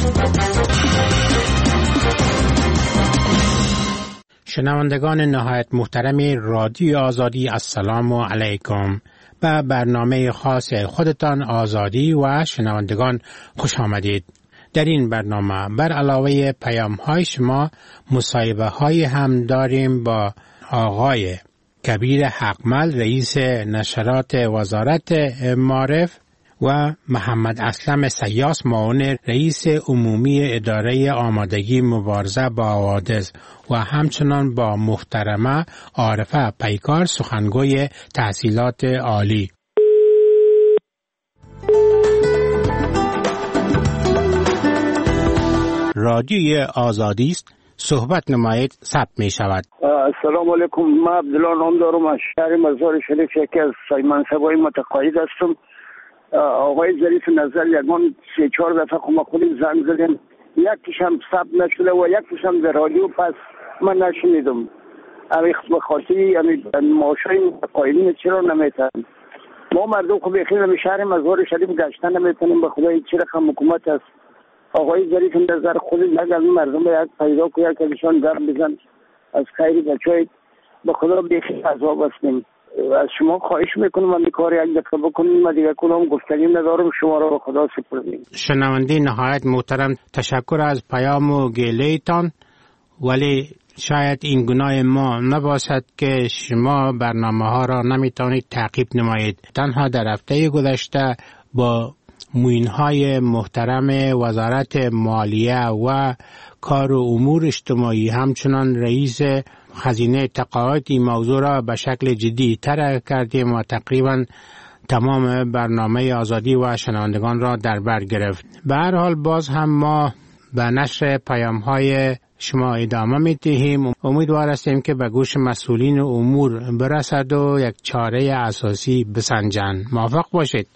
شنوندگان نهایت محترم رادیو آزادی، السلام علیکم. به برنامه خاص خودتان آزادی و شنوندگان خوش آمدید. در این برنامه بر علاوه پیام های شما مصاحبه های هم داریم با آقای کبیر حقمل رئیس نشرات وزارت معارف و محمد اسلم سیاس معاون رئیس عمومی اداره آمادگی مبارزه با حوادث و همچنان با محترمه عارفه پیکار سخنگوی تحصیلات عالی. رادیوی آزادی است، صحبت نمایید ثبت می شود. السلام علیکم، من عبدالله نام دارم، از شهر مزار شریف یکی از منصبای متقاعد هستم. آقای ظریف نظر یکمان سه چهار دفعه خود خودی زنگ زدیم، یکیش هم ثبت نشده و یکیش هم در رادیو، پس من نشنیدم. امی به خاطری امی معاشای متقاعدین چرا نمیتن؟ ما مردم خب بخیر به شهر مزار شریف گشتن نمیتونیم. به خدای چه رقم حکومت است. آقای ظریف نظر خود نگل مردم باید پیدا کنید که ایشان در بزن از خیری بچه‌ای به خدا بخیر عذاب هستیم. از شما خواهش میکنم من کار یک دفعه بکنیم. من دیگه کنم گفتنی ندارم، شما را به خدا سپردیم. شنونده نهایت محترم، تشکر از پیام و گله تان، ولی شاید این گناه ما نباشد که شما برنامه ها را نمیتونید تعقیب نمایید. تنها در هفته گذشته با معین‌های محترم وزارت مالیه و کار و امور اجتماعی همچنان رئیس خزینه تقاعد این موضوع را به شکل جدی تر کردیم و تقریبا تمام برنامه آزادی و شنوندگان را در بر گرفت. به هر حال باز هم ما به نشر پیام های شما ادامه می دهیم. امیدوار هستیم که به گوش مسئولین امور برسد و یک چاره اساسی بسنجند. موفق باشید.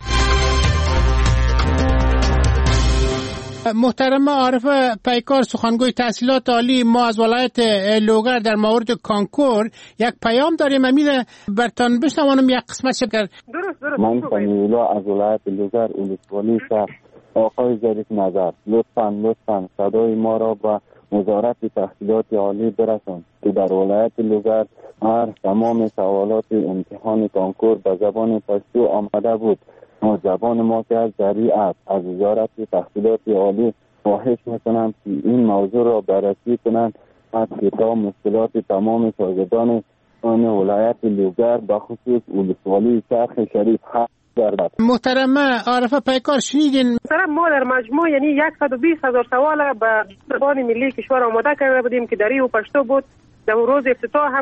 محترم عارفه پیکار سخنگوی تحصیلات عالی، ما از ولایت لوگر در مورد کانکور یک پیام داریم. امیر برتان بشنوانم یک قسمت شکر. درست درست. من سمیولا از ولایت لوگر ولسوالی شهر. آقای ظریف نظر لطفاً لطفاً صدای ما را به وزارت تحصیلات عالی برسان که در ولایت لوگر هر تمام سوالات امتحان کانکور به زبان پشتو آمده بود. ما زبان ما که از ذریع است. از وزارت تحصیلات عالی خواهش میکنم که این موضوع را بررسی کنند از کتاب مشکلات تمام شاگردان آن ولایت لوگر به خصوص ولسوالی چرخ شریف حل گردد. محترم عارفه پیکار شنیدین؟ محترم ما در مجموع یعنی صد و بیست هزار سوال به زبان ملی کشور آماده کرده بودیم که دری و پشتو بود. در روز افتتاح هم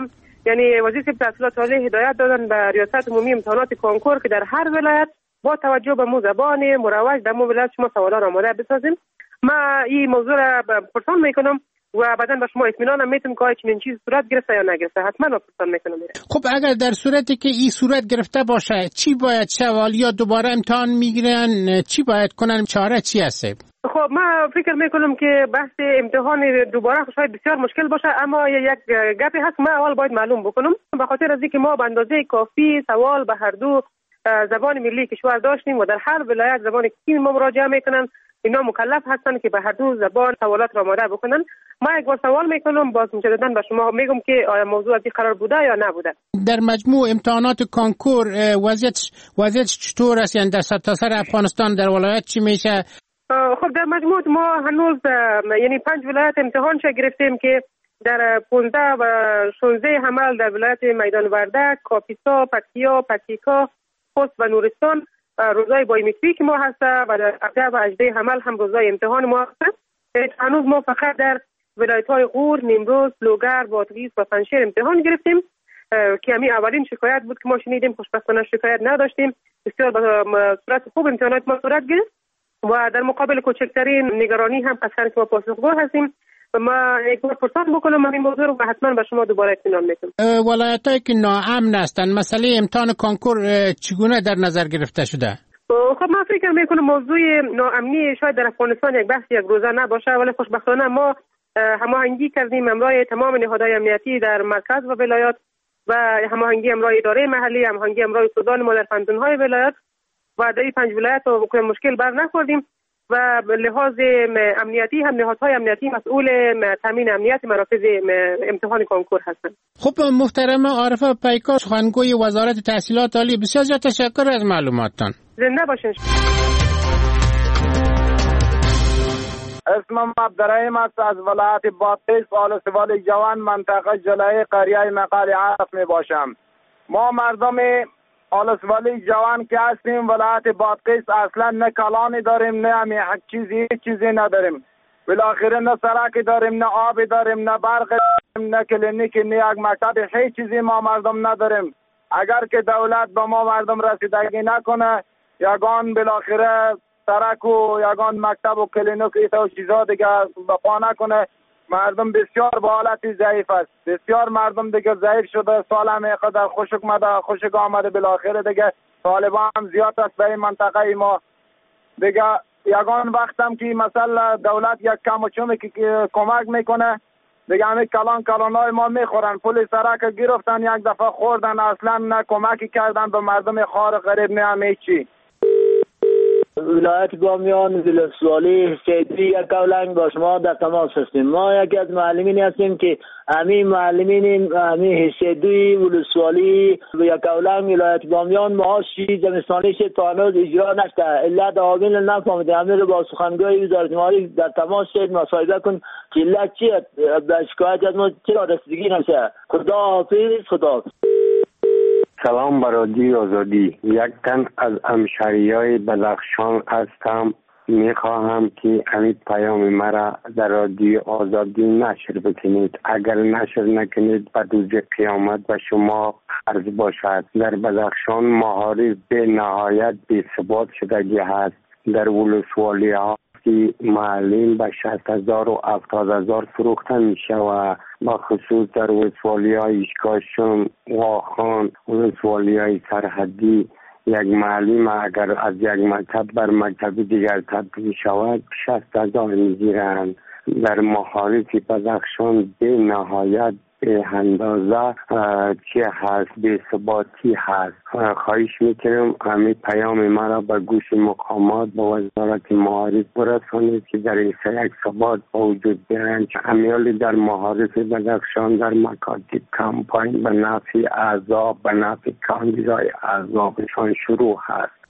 یعنی وزیر تحصیلات عالی هدایت دادن به ریاست عمومی امتحانات کنکور که در هر ولایت با توجه به مو زبان مروج در مو ولایت شما سوالا را آماده بسازیم. ما این موضوع را پرسان میکنم و بعدا به شما اطمینان هم میتونم که آیا چنین چیز صورت گرفته یا نگرفته. حتما را پرسان میکنم. خب اگر در صورتی که این صورت گرفته باشه چی باید شود؟ یا دوباره امتحان میگیرن؟ چی باید کنن؟ چاره چی هست؟ خب ما فکر میکنم که بحث امتحان دوباره شاید بسیار مشکل باشه، اما یک گپی هست ما اول باید معلوم بکنم. به خاطر از اینکه ما به اندازه کافی سوال به هر دو زبان ملی کشور داشتیم و در هر ولایت زبان که ما مراجعه میکنن اینا مکلف هستن که به هر دو زبان سوالات را آماده بکنن. ما یک بار سوال میکنم، باز مجددا به شما میگم که آیا موضوع از این قرار بوده یا نبوده. در مجموع امتحانات کنکور وضعیت وضعیت چطور است؟ یعنی در سرتاسر افغانستان در ولایت چی میشه؟ خب در مجموع ما هنوز یعنی پنج ولایت امتحان چه گرفتیم که در پانزده و شانزده حمل در ولایت میدان وردک، کاپیسا، پکتیا، پکتیکا، خوست و نورستان روزای بایومتریک که ما هست و در هفده و هجده حمل هم روزای امتحان ما هست. هنوز ما فقط در ولایت‌های غور، نیمروز، لوگر، بادغیس و پنجشیر امتحان گرفتیم که همین اولین شکایت بود که ما شنیدیم. خوشبختانه شکایت نداشتیم. بسیار به صورت خوب امتحانات ما صورت گرفت و در مقابل کوچکترین نگرانی هم قصداً که ما پاسخگو هستیم. ما یک بار پرسان بکنم این موضوع رو و حتما به شما دوباره اطمینان میدم. ولایتایی که ناامن هستند مسئله امتحان کنکور چگونه در نظر گرفته شده؟ خب من فکر میکنم موضوع ناامنی شاید در افغانستان یک بحث یک روزه نباشه، ولی خوشبختانه ما هماهنگی کردیم امرای تمام نهادهای امنیتی در مرکز و ولایات و هماهنگی امرای اداره محلی، هماهنگی امرای سودان ما در پنجونهای ولایات و در این پنج ولایت رو مشکل بر نخوردیم و لحاظ امنیتی هم نهادهای امنیتی مسئول تامین امنیت مراکز امتحان کنکور هستند. خب محترم عارفه پیکار، سخنگوی وزارت تحصیلات عالی، بسیار زیاد تشکر از معلوماتتان. زنده باشین. اسمم عبدالرحیم است، از ولایت بادغیس، آلسوال جوان، منطقه جلای قریه مقال عرف می باشم. ما مردم آلسوالی جوان که هستیم ولایت بادغیس اصلا نه کلانی داریم، نه همی حق چیزی چیزی نداریم. بالاخره نه سرکی داریم، نه آبی داریم، نه برق داریم، نه کلینیکی، نه یک مکتب، هیچ چیزی ما مردم نداریم. اگر که دولت به ما مردم رسیدگی نکنه، یگان بالاخره سرک و یگان مکتب و کلینیک و چیزا دیگه بپا نکنه، مردم بسیار با حالتی ضعیف است. بسیار مردم دیگه ضعیف شده، سال هم قدر خوشک مده خوشک آمده، بالاخره دیگه طالبان هم زیاد است به این منطقه ما. دیگه یگان وقت هم که مثلا دولت یک کم و چومی که کمک میکنه دیگه همه کلان کلانای ما میخورن. پول سرک گرفتن یک دفعه خوردن، اصلا نه کمکی کردن به مردم خار غریب، نه همه چی. ولایت بامیان ولسوالی سیدی یک کولنگ با شما در تماس هستیم. ما یکی از معلمین هستیم که همین معلمین همین حسیدی ولسوالی و یک کولنگ ولایت بامیان معاشی زمستانی شد تا هنوز اجرا نشده. علت عامل نفهمیده. همین رو با سخنگوی وزارت مالی در تماس شد، مصاحبه کن که علت چیه، به شکایت از ما چرا رسیدگی نمیشه. خدا حافظ. خدا حافظ. سلام برادی آزادی. یک تن از همشهریای بدخشان هستم. میخواهم که همین پیام مرا در رادیو آزادی نشر بکنید. اگر نشر نکنید به روز قیامت به شما عرض باشد. در بدخشان مهارز به نهایت بی ثبات شدگی هست. در ولسوالی ها که معلم به شصت هزار و هفتاد هزار فروخته می شود. با خصوص در ولسوالی های ایشکاشون، واخان، ولسوالی های سرحدی یک معلم اگر از یک مکتب بر مکتب دیگر تبدیل شود شصت هزار می گیرند. در مهارز بدخشان به نهایت به اندازه چی هست، به ثباتی هست. خواهش میکنم همین پیام مرا به گوش مقامات با وزارت معارف برسانید که در این یک ثبات وجود بیارند. امیالی در مهارس بدخشان در مکاتب کمپاین به نفع اعضا، به نفع کاندیدای اعضابشان شروع هست.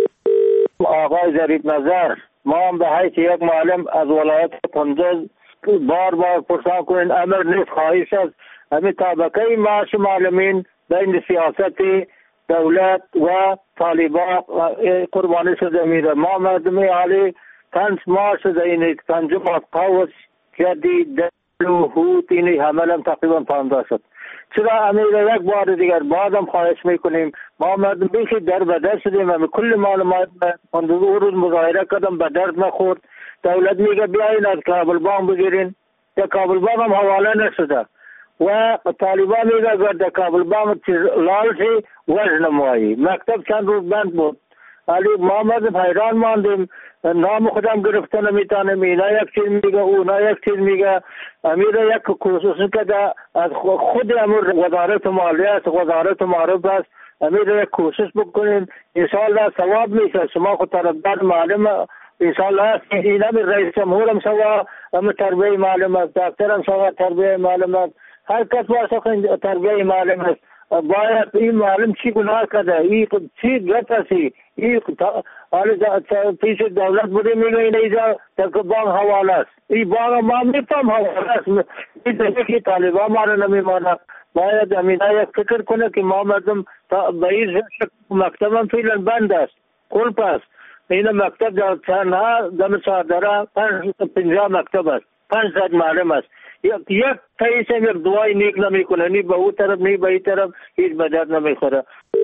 آقای ظریف نظر، ما هم به حیث یک معلم از ولایت کندز بار بار پرسان کنین امر نیست. خواهش است همین طبقه معاش معلمین بین سیاست دولت و طالبان قربانی شده میره. ما مردم عالی تنس معاش شده این پنجم از قوس کردی دلو هوت اینی حملم تقریبا پانده شد. چرا امیر یک بار دیگر بازم خواهش میکنیم ما مردم بیخی در به در شدیم و کل معلومات اون روز مظاهره کردم به درد نخورد. دولت میگه بیاین از کابل بام بگیرین، در کابل بام هم حواله نشده و طالبان میگه اگر در کابل بام لال شی وزن مایی. مکتب چند روز بند بود. علی ما مردم حیران ماندیم، نام خودم گرفته نمیتونم، اینا یک چیز میگه اونا یک چیز میگه. امیر یک خصوصی که از خود امور وزارت مالیه است، وزارت معارف است، امیر یک کوشش بکنین انشاءالله ثواب میشه. شما خود طرفدار معلم انشاءالله این هم رئیس جمهور هم سوا هم تربیه معلم است، دکتر هم سوا تربیه معلم است، هر کس واسه تربیه معلم است. باید این معلم چی گناه کرده، این چی گفت هستی، این پیش دولت بوده میگه این ایجا تک بانک حواله است. این بانک ما میتونم حواله است، این دیگه طالبان ما رو نمیماند. باید امینه یک فکر کنه که ما مردم به این مکتب هم فیلن بند است، کلپ است. این مکتب در تنها دم سادره پنج پنجاه مکتب است، پنج صد معلم است. یک یک تاییس هم یک دعای نیک نمی کنه، نی به او طرف نی به این طرف، هیچ به درد نمی خوره.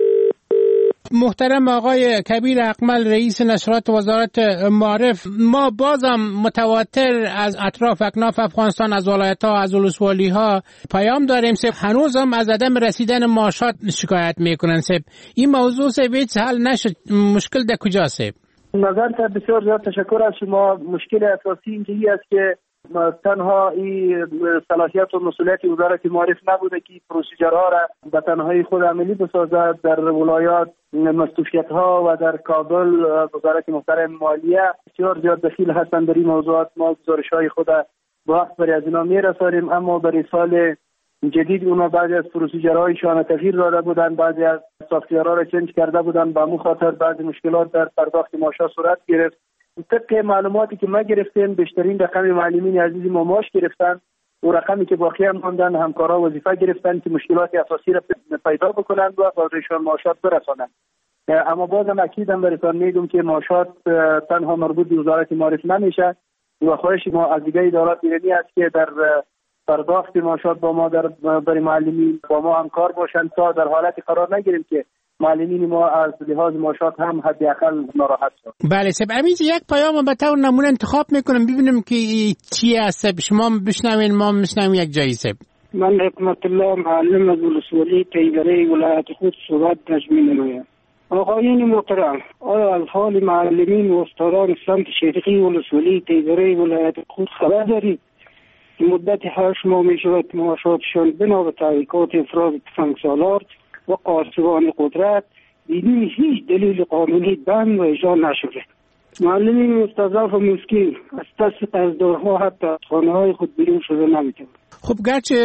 محترم آقای کبیر اقمل رئیس نشرات وزارت معارف، ما بازم متواتر از اطراف اکناف افغانستان، از ولایت ها، از ولسوالی ها پیام داریم سب هنوز هم از عدم رسیدن معاشات شکایت میکنن. سب این موضوع سب هیچ حل نشد، مشکل در کجا سب؟ نظر تا بسیار زیاد تشکر از شما. مشکل اساسی اینجایی است که تنها این صلاحیت و مسئولیت وزارت معارف نبوده که پروسیجرها را به تنهایی خود عملی بسازد. در ولایات مستوفیت ها و در کابل وزارت محترم مالیه بسیار زیاد دخیل هستند در این موضوعات. ما گزارش های خود با وقت برای از اینا میرسانیم، اما برای سال جدید اونا بعضی از پروسیجرهایشان تغییر داده بودند، بعضی از سافتویرها را چنج کرده بودند، به مو خاطر بعضی مشکلات در پرداخت معاشات صورت گرفت. طبق معلوماتی که ما گرفتیم بیشترین رقم معلمین عزیزی ما معاش گرفتن و رقمی که باقی هم ماندن همکارا وظیفه گرفتن که مشکلات اساسی را پیدا بکنند و بازشان معاشات برسانند. اما بازم اکیدم براتون میگم که معاشات تنها مربوط به وزارت معارف نمیشه و خواهش ما از دیگه ادارات ایرانی است که در پرداخت معاشات با ما در برای معلمین با ما همکار باشند تا در حالتی قرار نگیریم که معلمین ما از لحاظ معاشات هم حداقل ناراحت شد. بله سب امیز یک پیام به طور نمونه انتخاب میکنم ببینیم که چی است. شما بشنوین ما بشنویم یک جایی سب. من حکمت الله معلم از ولسوالی تیبره ولایت خود صحبت تجمیل نمایم. آقایان محترم، آیا از حال معلمین و استادان سمت شرقی ولسوالی تیبره ولایت خود خبر دارید؟ مدت هشت ماه می شود معاشاتشان بنا به تحقیقات افراد تفنگسالار و قاصدان قدرت بدون هیچ دلیل قانونی بند و اجرا نشده. معلمین مستضعف و مسکین از دست قرضدارها حتی از خانه‌های خود بیرون شده نمی‌توانند. خب گرچه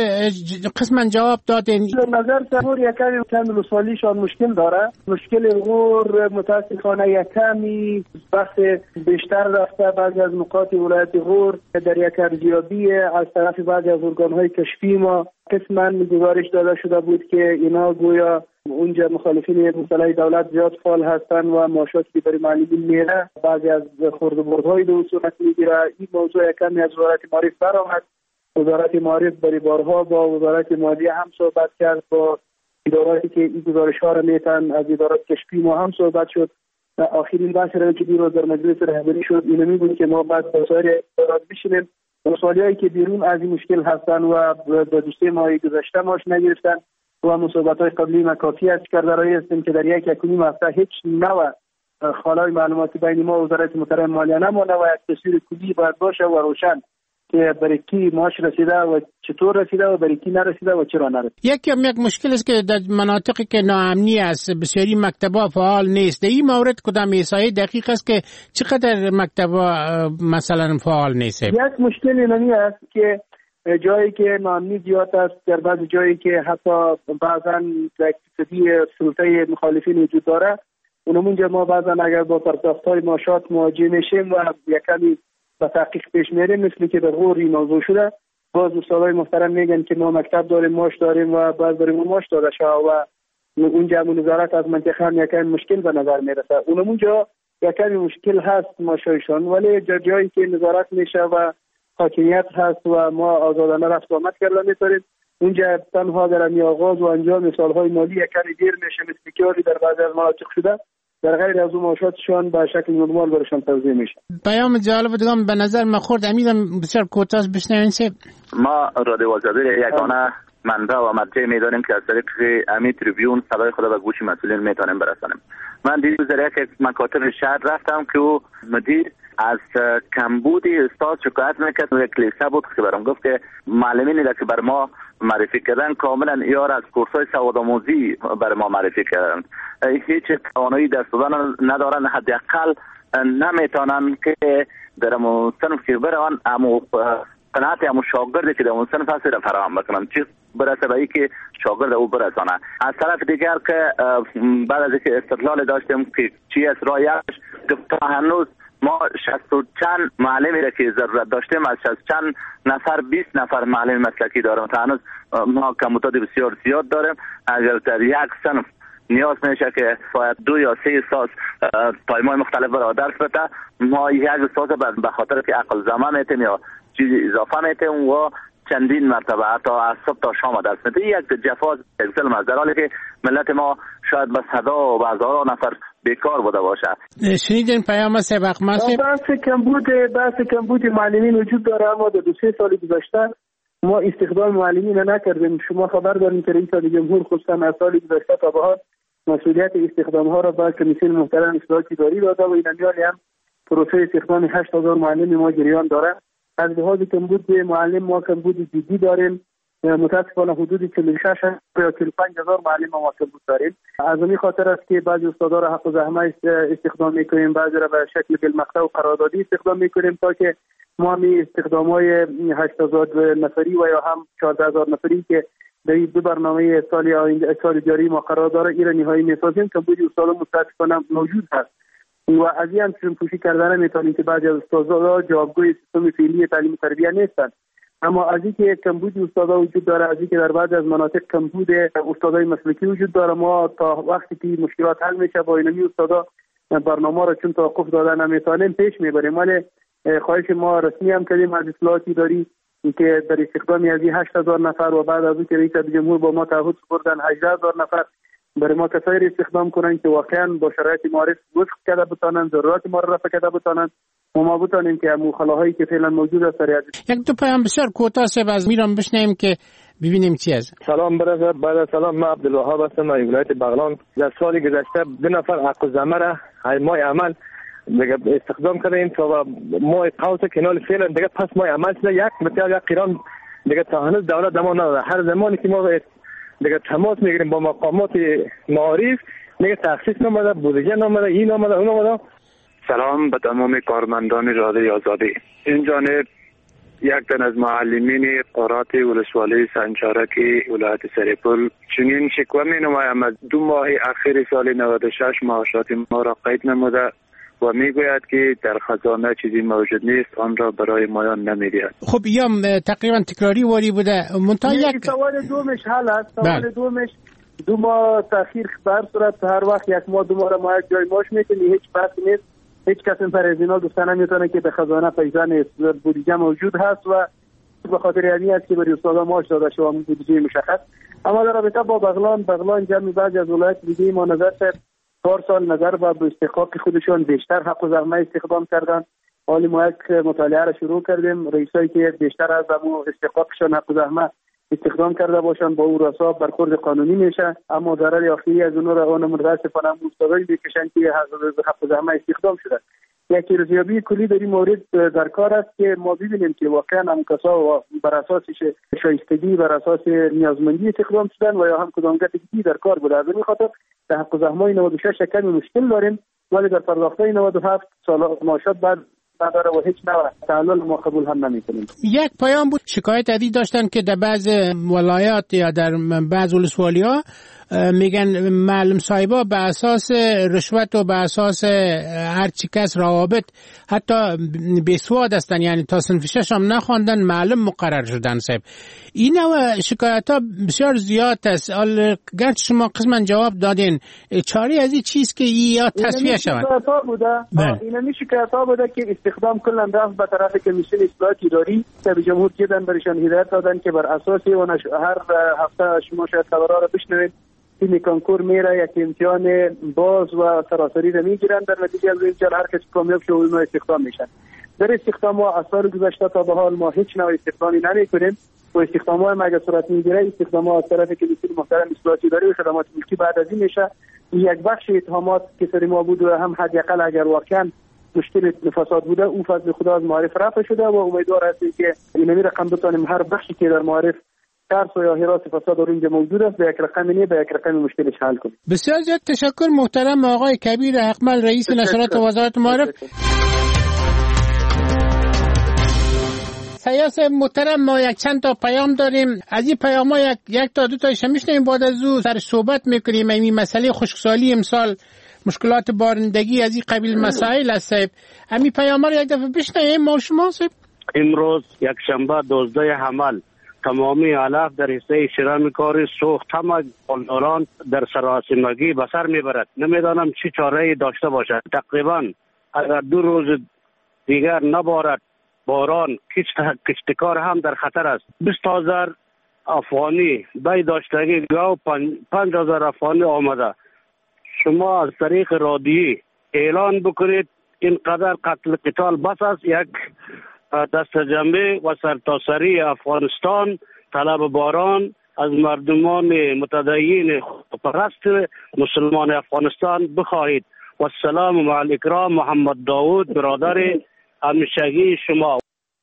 قسما جواب دادین، نظر تمور یکمی کمی رسوالیشان مشکل داره. مشکل غور متاسفانه یکمی بحث بیشتر رفته. بعضی از نقاط ولایت غور در یک ارزیابی از طرف بعضی از ارگان‌های کشفی ما قسما گزارش داده شده بود که اینا گویا اونجا مخالفین مسئله دولت زیاد فعال هستند و معاشاتی که برای معلمین میره بعضی از خرده‌بردهای دو صورت میگیره. این موضوع کمی از وزارت معارف برآمد. وزارت معارف برای بارها با وزارت مالیه هم صحبت کرد، با اداراتی که این گزارش ها را میتن از ادارات کشفی ما هم صحبت شد. آخرین بحث را که دیروز در مجلس رهبری شد اینو میگوید که ما بعد با سایر ادارات بشینیم مسائلی که بیرون از این مشکل هستن و به دوسته ما گذشته ماش نگرفتن و مصاحبت‌های قبلی مکافی است کرده رایی هستیم که در یک یکونیم هفته هیچ نوع خالای معلوماتی بین ما و وزارت محترم مالیه نمانده و یک تصویر کلی باید باشه و روشن که برای کی معاش رسیده و چطور رسیده و برای کی نرسیده و چرا نرسیده. یکی هم یک مشکل است که در مناطقی که ناامنی است بسیاری مکتب‌ها فعال نیست. در این مورد کدام احصایه دقیق است که چقدر مکتب‌ها مثلا فعال نیست؟ یک مشکل اینمی است که جایی که ناامنی زیاد است، در بعضی جایی که حتی بعضا اکتیویتی سلطه مخالفین وجود داره، اونمونجا ما بعضا اگر با پرداخت‌های معاشات مواجه میشیم و یکمی با تحقیق پیش میریم مثل که در غور این موضوع شده، باز استادای محترم میگن که ما مکتب داریم معاش داریم و باز بریم معاش داده شده و اونجا نظارت از منطقه هم یکم مشکل به نظر میرسه. اونمونجا یکم مشکل هست معاشایشان، ولی جایی که نظارت میشه و حاکمیت هست و ما آزادانه رفت و آمد کردن میتونیم اونجا تنها در امی آغاز و انجام سالهای مالی کمی دیر میشه، مثل که در بعضی از مناطق شده، در غیر از اون معاشاتشان به شکل نرمال برشان توزیع میشه. پیام جالب دیگه به نظر من خورد، امیدم بسیار کوتاه بشنوین. سه ما رادیو آزادی یگانه منبع و مرجع میدانیم که از طریق امی تریبیون صدای خود به گوش مسئولین میتونیم برسانیم. من دیروز در یک مکاتب شهر رفتم که او مدیر از کمبودی استاد شکایت میکرد. یک کلیسه بود که برام گفت که معلمینی که بر ما معرفی کردن کاملا یار از کورسای سوادآموزی بر ما معرفی کردن، هیچ توانایی دست دادن ندارن، حداقل نمیتونن که در امو صنف که برن امو قناعت امو شاگردی که در امو صنف هستی را فراهم بکنن، چی برسه به ای که شاگرد او برسانه. از طرف دیگر که بعد از اینکه استدلال داشتیم که چی از رایش گفت تا هنوز ما شصت و چند معلمی را که ضرورت داشتیم از شصت چند نفر بیست نفر معلم مسلکی داریم، تا هنوز ما کمبود بسیار زیاد داریم. اگر در یک صنف نیاز میشه که باید دو یا سه استاد تایمای مختلف برای درس بده، ما یک استاد به خاطر که عقل زمان میتیم یا چیزی اضافه میتیم و چندین مرتبه حتی از صبح تا شام درس میده. یک جفاز یک ظلم است، در حالی که ملت ما شاید به صدا و به هزاران نفر بیکار بوده باشه. شنیدین پیام سبق ماسه بحث کمبود بحث کمبود معلمین وجود داره، اما در دو سه سال گذشته ما استخدام معلمین نکردیم. شما خبر دارین که رئیس جمهور خصوصا از سال گذشته تا به حال مسئولیت استخدام ها را به کمیسیون محترم اصلاحات اداری داده و این میالی هم پروسه استخدام هشت هزار معلم ما جریان داره. از لحاظ کمبود معلم ما کمبود جدی داریم، متاسفانه حدود چهل و شش یا چهل و پنج هزار معلم ما کمبود داریم. از این خاطر است که بعضی استادا را حق و زحمت استخدام میکنیم، بعضی را به شکل بالمقطع و قراردادی استخدام میکنیم تا که ما می استخدامای هشت هزار نفری و یا هم چهارده هزار نفری که در این دو برنامه سال آینده سال جاری ما قرار داره ایران نهایی میسازیم. کمبود استادا متاسفانه موجود هست و از این چون پوشی کردن میتونیم که بعضی از استادا جوابگوی سیستم فعلی تعلیم و تربیت نیستند، اما از اینکه کمبود استادا وجود داره، از اینکه در بعضی از مناطق کمبود استادای مسلکی وجود داره، ما تا وقتی که مشکلات حل میشه با اینمی استادا برنامه را چون توقف دادن نمیتونیم پیش میبریم. ولی خواهش ما رسمی هم کردیم از اصلاحات اداری که در استخدام از هشت هزار نفر و بعد از اینکه رئیس جمهور با ما تعهد سپردن هجده هزار نفر برای ما کسایی استخدام کنن که واقعا با شرایط معارف وفق کرده بتانن، ضرورات ما را رفع کرده بتانن و ما بتانیم که مخالفهایی که فعلا موجود است در یک دو پیام بسیار کوتاه از میرم بشنیم که ببینیم چی است. سلام برادر، بعد از سلام من عبدالوهاب هستم از ولایت بغلان. در سال گذشته دو نفر حق الزمه را مای عمل دیگه استخدام کردیم تا مای قوس کنال فعلا دیگه پس مای عمل شده یک متر یک قران دیگه تا هنوز دولت دما نداره. هر زمانی که ما دیگه تماس میگیریم با مقامات معارف دیگه تخصیص نماده، بودجه نماده، این نماده، اون نماده. سلام به تمام کارمندان رادیوی آزادی. این جانب یک تن از معلمین قرات ولسوالی سنجارکی ولایت سرپل چنین شکوه می نمایم از دو ماه اخیر سال نود و شش معاشات ما را قید نموده و میگوید که در خزانه چیزی موجود نیست، آن را برای مایان نمیدهد. خب یا تقریبا تکراری واری بوده. منتها یک سوال دومش حل است. سوال دومش دو ماه تاخیر بر صورت هر وقت یک ماه دو ماه را ما یک جای ماش میکنی، هیچ بحث نیست. هیچ کس این پرهیزینا گفتن نمیتونه که به خزانه پیدا نیست، بودجه موجود هست و به خاطر یعنی است که برای استادا ماش داده شده بودجه مشخص. اما در رابطه با بغلان بغلان جمعی بعضی از ولایت دیگه ما نظر کرد چهار سال نظر و به استحقاق خودشون بیشتر حق و زحمت استخدام کردن. حالی ما یک مطالعه را شروع کردیم، رئیسایی که بیشتر از همون استحقاقشون حق و زحمت استخدام کرده باشن با او رسا برخورد قانونی میشه، اما ضرر آخری از اونها را اون متاسفانه مستقل میکشن که حق و زحمت استخدام شده. یک ارزیابی کلی در این مورد در کار است که ما ببینیم که واقعا هم کسا بر اساس شایستگی بر اساس نیازمندی استخدام شدن و یا هم کدامگاه دیگه در کار بوده. از این خاطر در حق و زحمت نود و شش کمی مشکل داریم، ولی در پرداخته نود و هفت سال معاشات بعد نداره و هیچ نوع تعلل ما قبول هم نمی‌کنیم. یک پیام بود شکایت عدی داشتن که در بعض ولایات یا در بعض ولسوالی‌ها میگن معلم صاحبا به اساس رشوت و به اساس هر چی کس روابط حتی بیسواد هستن، یعنی تا صنف شش هم نخواندن معلم مقرر شدن صاحب. این نوع شکایت ها بسیار زیاد است. گرچه شما قسما جواب دادین، چاره از این چیز که یا تصفیه شود. این می شکایت ها بوده که استخدام کلن رفت به طرف کمیسیون اصلاحات اداری که جمهور جدن برشان هدایت دادن که بر اساس اون هر هفته شما شاید خبرها را بشنوید این کنکور میره یک امتحان باز و سراسری را میگیرن، در نتیجه از اینجا هر کسی کامیاب شد اونها استخدام میشن. در استخدام ها اثر گذشته تا به حال ما هیچ نوع استخدامی نمیکنیم و استخدام های مگه صورت میگیره استخدام ها از طرف کمیسیون محترم اصلاحات اداری و خدمات ملکی بعد از این میشه. یک بخش اتهامات که سر ما بود و هم حداقل اگر واقعا مشکل فساد بوده اون فضل خدا از معارف رفع شده و امیدوار هستیم که این رقم بتونیم هر بخشی که در معارف ترس و یا حراس فساد در اینجا موجود است به یک رقم نه به یک رقم مشکلش حل کنیم. بسیار زیاد تشکر محترم آقای کبیر حقمل رئیس نشرات وزارت معارف. سیاس محترم ما یک چند تا پیام داریم، از این پیام ها یک, یک تا دو تایش میشنیم بعد از او سر صحبت میکنیم. این مسئله خشکسالی امسال مشکلات بارندگی از این قبیل مسائل است. همین پیام ها رو یک دفعه بشنویم ما شما صاحب. امروز یک شنبه دوازده حمل تمامی علف در حصه شرم کاری سوخت همه قلدران در سراسیمگی به سر میبرد. نمیدانم چی چاره داشته باشد. تقریبا اگر دو روز دیگر نبارد باران کشتکار هم در خطر است. بیست هزار افغانی بای داشتگی گاو پنج هزار افغانی آمده. شما از طریق رادیویی اعلان بکنید اینقدر قتل قتال بس است. یک دست جمعی و سرتاسری افغانستان طلب باران از مردمان متدین پرست مسلمان افغانستان بخواهید. و السلام مع الاکرام محمد داود برادر همیشگی شما.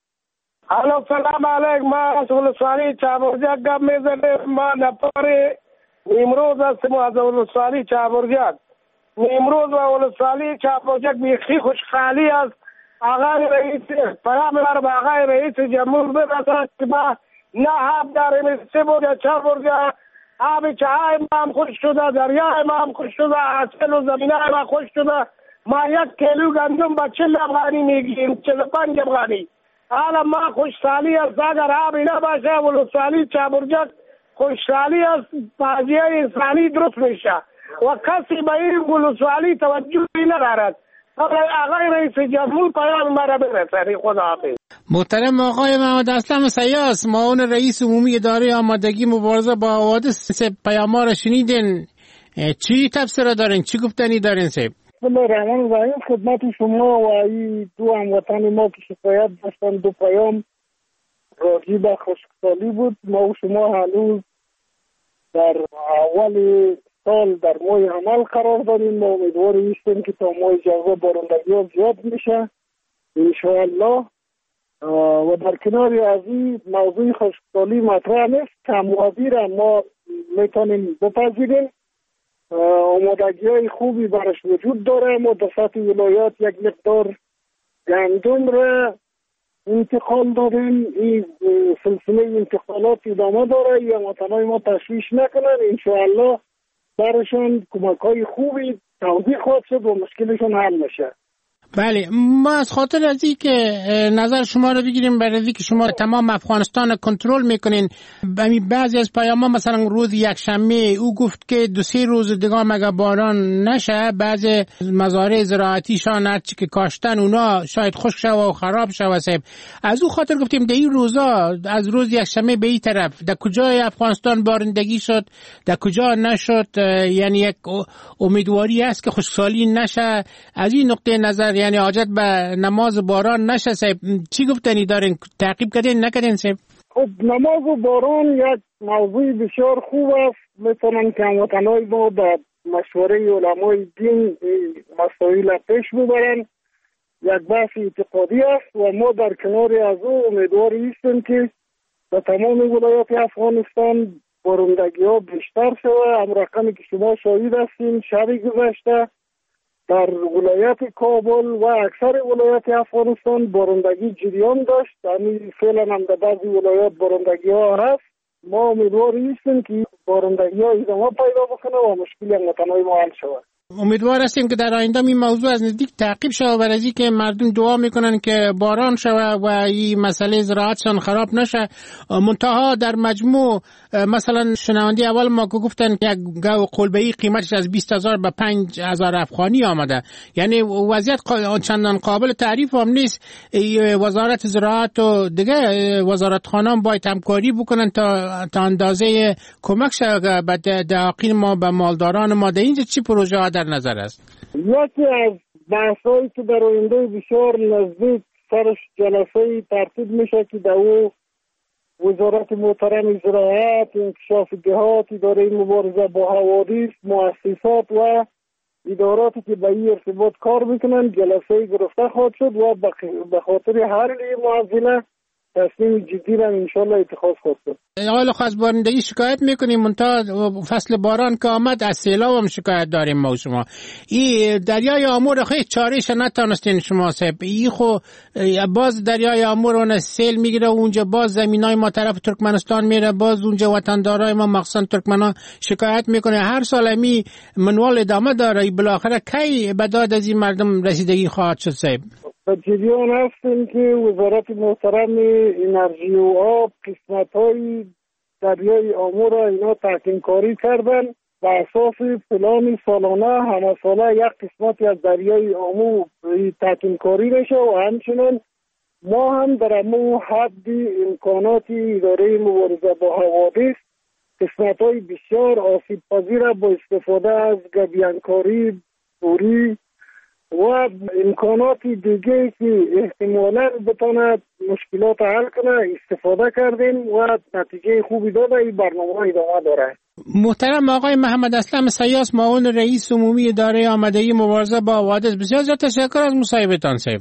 الو سلام علیکم. ما از ولسوالی چابرجک گپ میزنیم. ما نفر امروز هستیم از ولسوالی چابرجک. امروز و ولسوالی چابرجک بیخی خوشحالی است. آقای رئیس پیام بر با آقای رئیس جمهور برسد که ما نه آب داریم، سه برجه چهار برجه آب چای ما هم خوش شده، دریای ما هم خوش شده، حاصل و زمینه ما خوش شده. ما یک کیلو گندم با چل افغانی میگیم، چل پنج افغانی. حالا ما خوشحالی است اگر آبی نباشه ولسوالی چابرجک خوشحالی است، بازی انسانی درست میشه و کسی به این ولسوالی توجهی ندارد. آقای رئیس جمهور پیام مرا برسانی. خدا حافظ. محترم آقای محمد اسلم سیاس، معاون رئیس عمومی اداره آمادگی مبارزه با حوادث، پیام را شنیدین، چی تفسیر دارین، چی گفتنی دارین صاحب؟ بسم الله الرحمن الرحیم. خدمت شما و این دو هموطن ما که شکایت داشتن دو پیام راجع به خشکسالی بود. ما و شما هنوز در اول سال در ماه عمل قرار داریم. ما امیدوار هستیم که تا ماه جواب بارندگی ها زیاد میشه انشاءالله. و در کنار از این موضوع خشکسالی مطرح نیست، کم‌آبی را ما میتونیم بپذیریم. آمادگی های خوبی برش وجود داره. ما در سطح ولایات یک مقدار گندم را انتقال داریم. این سلسله انتقالات ادامه داره. یا هموطنان ما تشویش نکنن، انشاءالله برشان کمک های خوبی توضیح خواهد شد و مشکلشون حل میشه. بله، ما از خاطر از این که نظر شما رو بگیریم برای از که شما تمام افغانستان کنترل میکنین، بعضی از پیام‌ها مثلا روز یک شنبه او گفت که دو سه روز دیگه مگه باران نشه، بعضی مزارع زراعتیشان هرچی که کاشتن اونا شاید خشک شوه و خراب شوه صاحب. از او خاطر گفتیم در این روزا از روز یک شنبه به این طرف در کجای افغانستان بارندگی شد، در کجا نشد، یعنی یک امیدواری است که خشکسالی نشه. از این نقطه نظر یعنی حاجت به نماز باران نشه صاحب، چی گفتنی دارین؟ تعقیب کردین نکردین صاحب؟ خب نماز باران یک موضوع بسیار خوب است. میتونن که هموطنای ما به مشوره علمای دین مسائل پیش ببرن. یک بحث اعتقادی است و ما در کنار از او امیدواری هستیم که به تمام ولایات افغانستان بارندگی ها بیشتر شده. هم رقمی که شما شاهد هستین شب گذشته در ولایت کابل و اکثر ولایت افغانستان بارندگی جریان داشت. همین فعلا هم در بعضی ولایات بارندگی ها هست. ما امیدوار نیستیم که بارندگی ها ادامه پیدا بکنه و مشکل هموطنهای ما حل شود. امیدوار هستیم که در آینده این موضوع از نزدیک تعقیب شود، برای از اینکه مردم دعا میکنن که باران شود و این مسئله زراعتشان خراب نشه. منتها در مجموع مثلا شنونده اول ما که گفتن که یک گاو قلبه‌ای قیمتش از بیست هزار به پنج هزار افغانی آمده، یعنی وضعیت چندان قابل تعریف هم نیست. وزارت زراعت و دیگه وزارت خانه باید همکاری بکنن تا تا اندازه کمک شود به دهاقین ما، به مالداران ما. در اینجا چی پروژه ها در نظر است؟ یکی از بحثایی که در آینده بسیار نزدیک سرش جلسه ترتیب میشه که در او وزارت محترم زراعت، انکشاف دهات، اداره مبارزه با حوادث، مؤسسات و اداراتی که به این ارتباط کار میکنن جلسه گرفته خواهد شد و به خاطر حل این معضله تصمیم جدی را انشالله اتخاذ خواهد شد. حالا از بارندگی شکایت میکنیم، منتها فصل باران که آمد از سیلاب هم شکایت داریم ما و شما. این دریای آمور خیلی چارهش نتانستین شما صاحب. این خو باز دریای آمور اون سیل میگیره، اونجا باز زمینای ما طرف ترکمنستان میره، باز اونجا وطندارای ما مخصوصا ترکمنان شکایت میکنه. هر سال امی منوال ادامه داره. بالاخره کی به داد از این مردم رسیدگی خواهد شد صاحب؟ و جریان هستیم که وزارت محترم انرژی و آب قسمت های دریای آمور را اینا تحکیم کاری کردن. به اساس پلان سالانه همه ساله یک قسمتی از دریای آمور تحکیم کاری بشه و همچنین ما هم در امو حد امکاناتی اداره مبارزه با حوادث قسمت های بسیار آسیب پذیر با استفاده از گبیانکاری، بوری و امکانات دیگه که احتمالاً بتاند مشکلات حل کنه استفاده کردیم و نتیجه خوبی داده. این برنامه ادامه داره. محترم آقای محمد اسلم سیاس، معاون رئیس عمومی اداره آمادگی مبارزه با حوادث، بسیار زیاد تشکر از مصاحبتان صاحب.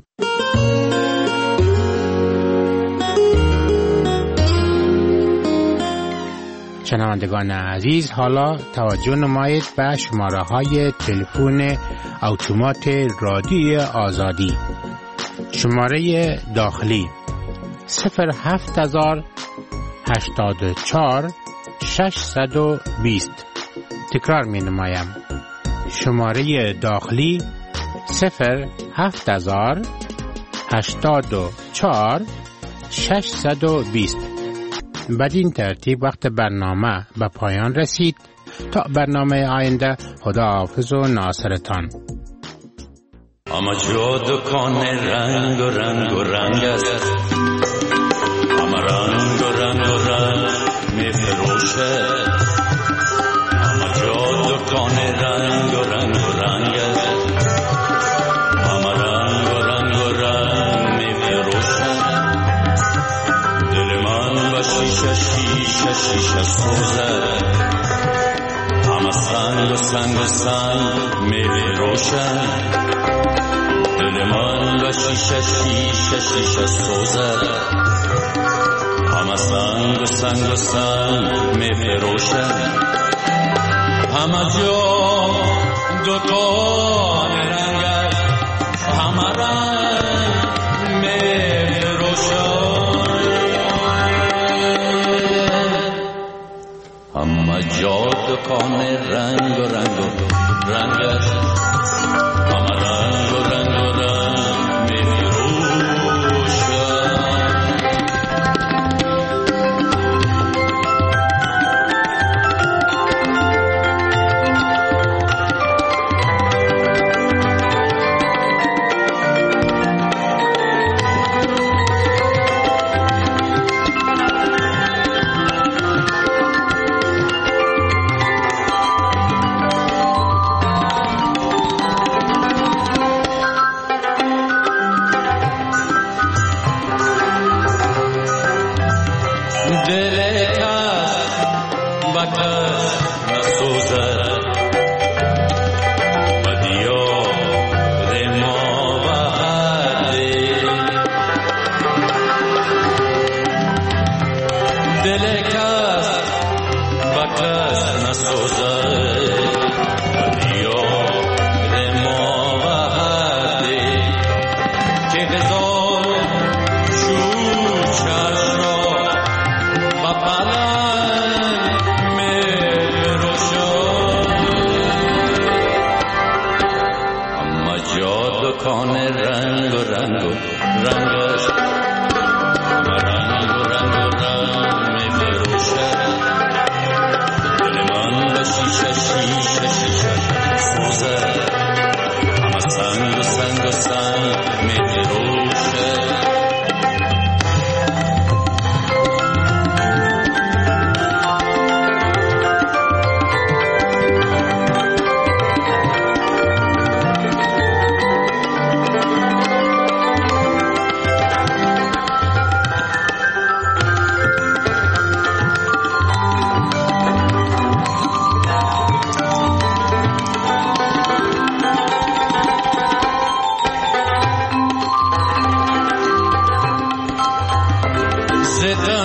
شنوندگان عزیز، حالا توجه نمایید به شماره های تلفن اتومات رادیوی آزادی. شماره داخلی صفر هفت هزار هشتاد و چهار ششصد و بیست. تکرار می نمایم. شماره داخلی صفر هفت هزار هشتاد و چهار ششصد و بیست. بدین ترتیب وقت برنامه به پایان رسید. تا برنامه آینده، خداحافظ و ناصرتان. اما جا دکان رنگ و رنگ و رنگ است، اما رنگ و رنگ و رنگ می فروشه. اما جا دکان رنگ و رنگ و رنگ است، اما رنگ و رنگ و رنگ می فروشه. دل من با شیشه شیشه شیشه سوزه، اما سنگ و سنگ و سنگ می فروشه. دل من با شیشه شیشه شیشه سوزه، همه سنگ و سنگ و سنگ می فروشه. همه جا دکان رنگ است، همه رنگ می فروشه. همه جا دکان رنگ و رنگ و رنگ است، همه رنگ و رنگ و رنگ می فروشه. Bye. دم